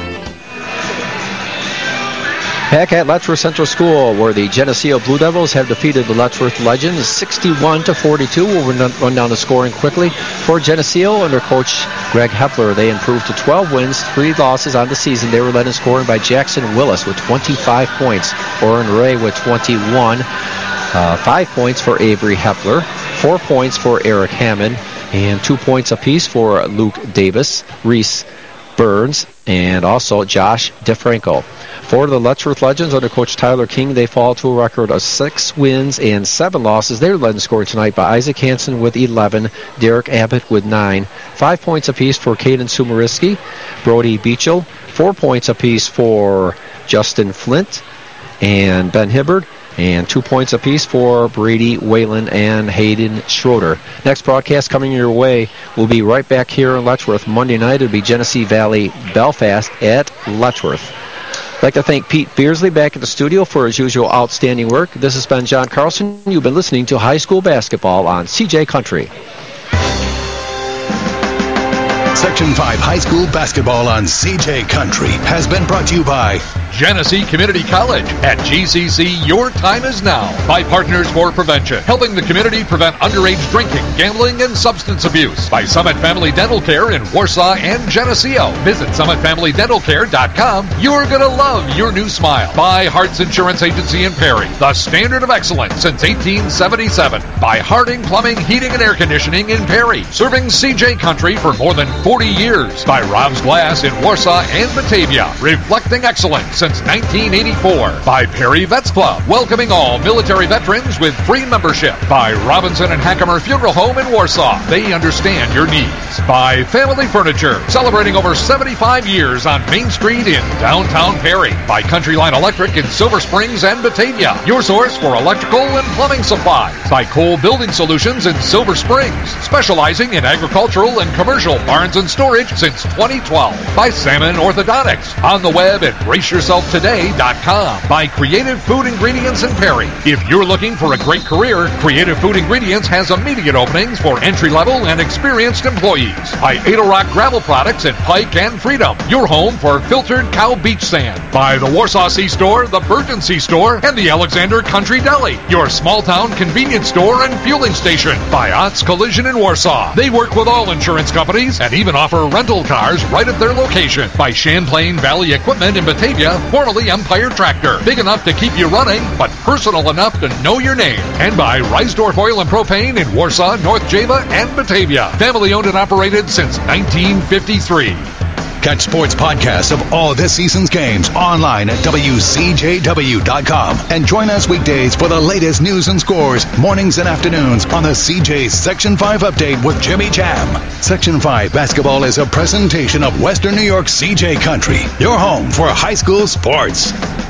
Back at Letchworth Central School, where the Geneseo Blue Devils have defeated the Letchworth Legends sixty-one to forty-two. We'll run down the scoring quickly. For Geneseo, under Coach Greg Hepler, they improved to twelve wins, three losses on the season. They were led in scoring by Jackson Willis with twenty-five points, Oren Ray with twenty-one, uh, five points for Avery Hepler, four points for Eric Hammond, and two points apiece for Luke Davis, Reese Burns, and also Josh DeFranco. For the Letchworth Legends, under Coach Tyler King, they fall to a record of six wins and seven losses. They're led in scoring tonight by Isaac Hansen with eleven, Derek Abbott with nine, five points apiece for Caden Sumariski, Brody Beechel, four points apiece for Justin Flint and Ben Hibbard, and two points apiece for Brady Whalen and Hayden Schroeder. Next broadcast coming your way will be right back here in Letchworth. Monday night it'll be Genesee Valley Belfast at Letchworth. I'd like to thank Pete Beersley back at the studio for his usual outstanding work. This has been John Carlson. You've been listening to High School Basketball on C J Country. Section five High School Basketball on C J Country has been brought to you by Genesee Community College. At G C C, your time is now. By Partners for Prevention, helping the community prevent underage drinking, gambling, and substance abuse. By Summit Family Dental Care in Warsaw and Geneseo. Visit summit family dental care dot com. You're going to love your new smile. By Hart's Insurance Agency in Perry, the standard of excellence since eighteen seventy-seven. By Harding Plumbing, Heating, and Air Conditioning in Perry, serving C J Country for more than forty years. By Rob's Glass in Warsaw and Batavia, reflecting excellence since nineteen eighty-four. By Perry Vets Club, welcoming all military veterans with free membership. By Robinson and Hackemer Funeral Home in Warsaw, they understand your needs. By Family Furniture, celebrating over seventy-five years on Main Street in downtown Perry. By Country Line Electric in Silver Springs and Batavia, your source for electrical and plumbing supplies. By Cole Building Solutions in Silver Springs, specializing in agricultural and commercial barns and storage since twenty twelve. By Salmon Orthodontics, on the web at brace yourself today dot com. By Creative Food Ingredients in Perry. If you're looking for a great career, Creative Food Ingredients has immediate openings for entry-level and experienced employees. By Ada Rock Gravel Products in Pike and Freedom, your home for filtered cow beach sand. By the Warsaw Sea Store, the Burton Sea Store, and the Alexander Country Deli, your small-town convenience store and fueling station. By Ott's Collision in Warsaw. They work with all insurance companies and even offer rental cars right at their location. By Champlain Valley Equipment in Batavia, formerly Empire Tractor. Big enough to keep you running, but personal enough to know your name. And by Reisdorf Oil and Propane in Warsaw, North Java, and Batavia. Family owned and operated since nineteen fifty-three. Catch sports podcasts of all this season's games online at W C J W dot com. And join us weekdays for the latest news and scores, mornings and afternoons on the C J Section five Update with Jimmy Jam. Section five Basketball is a presentation of Western New York C J Country, your home for high school sports.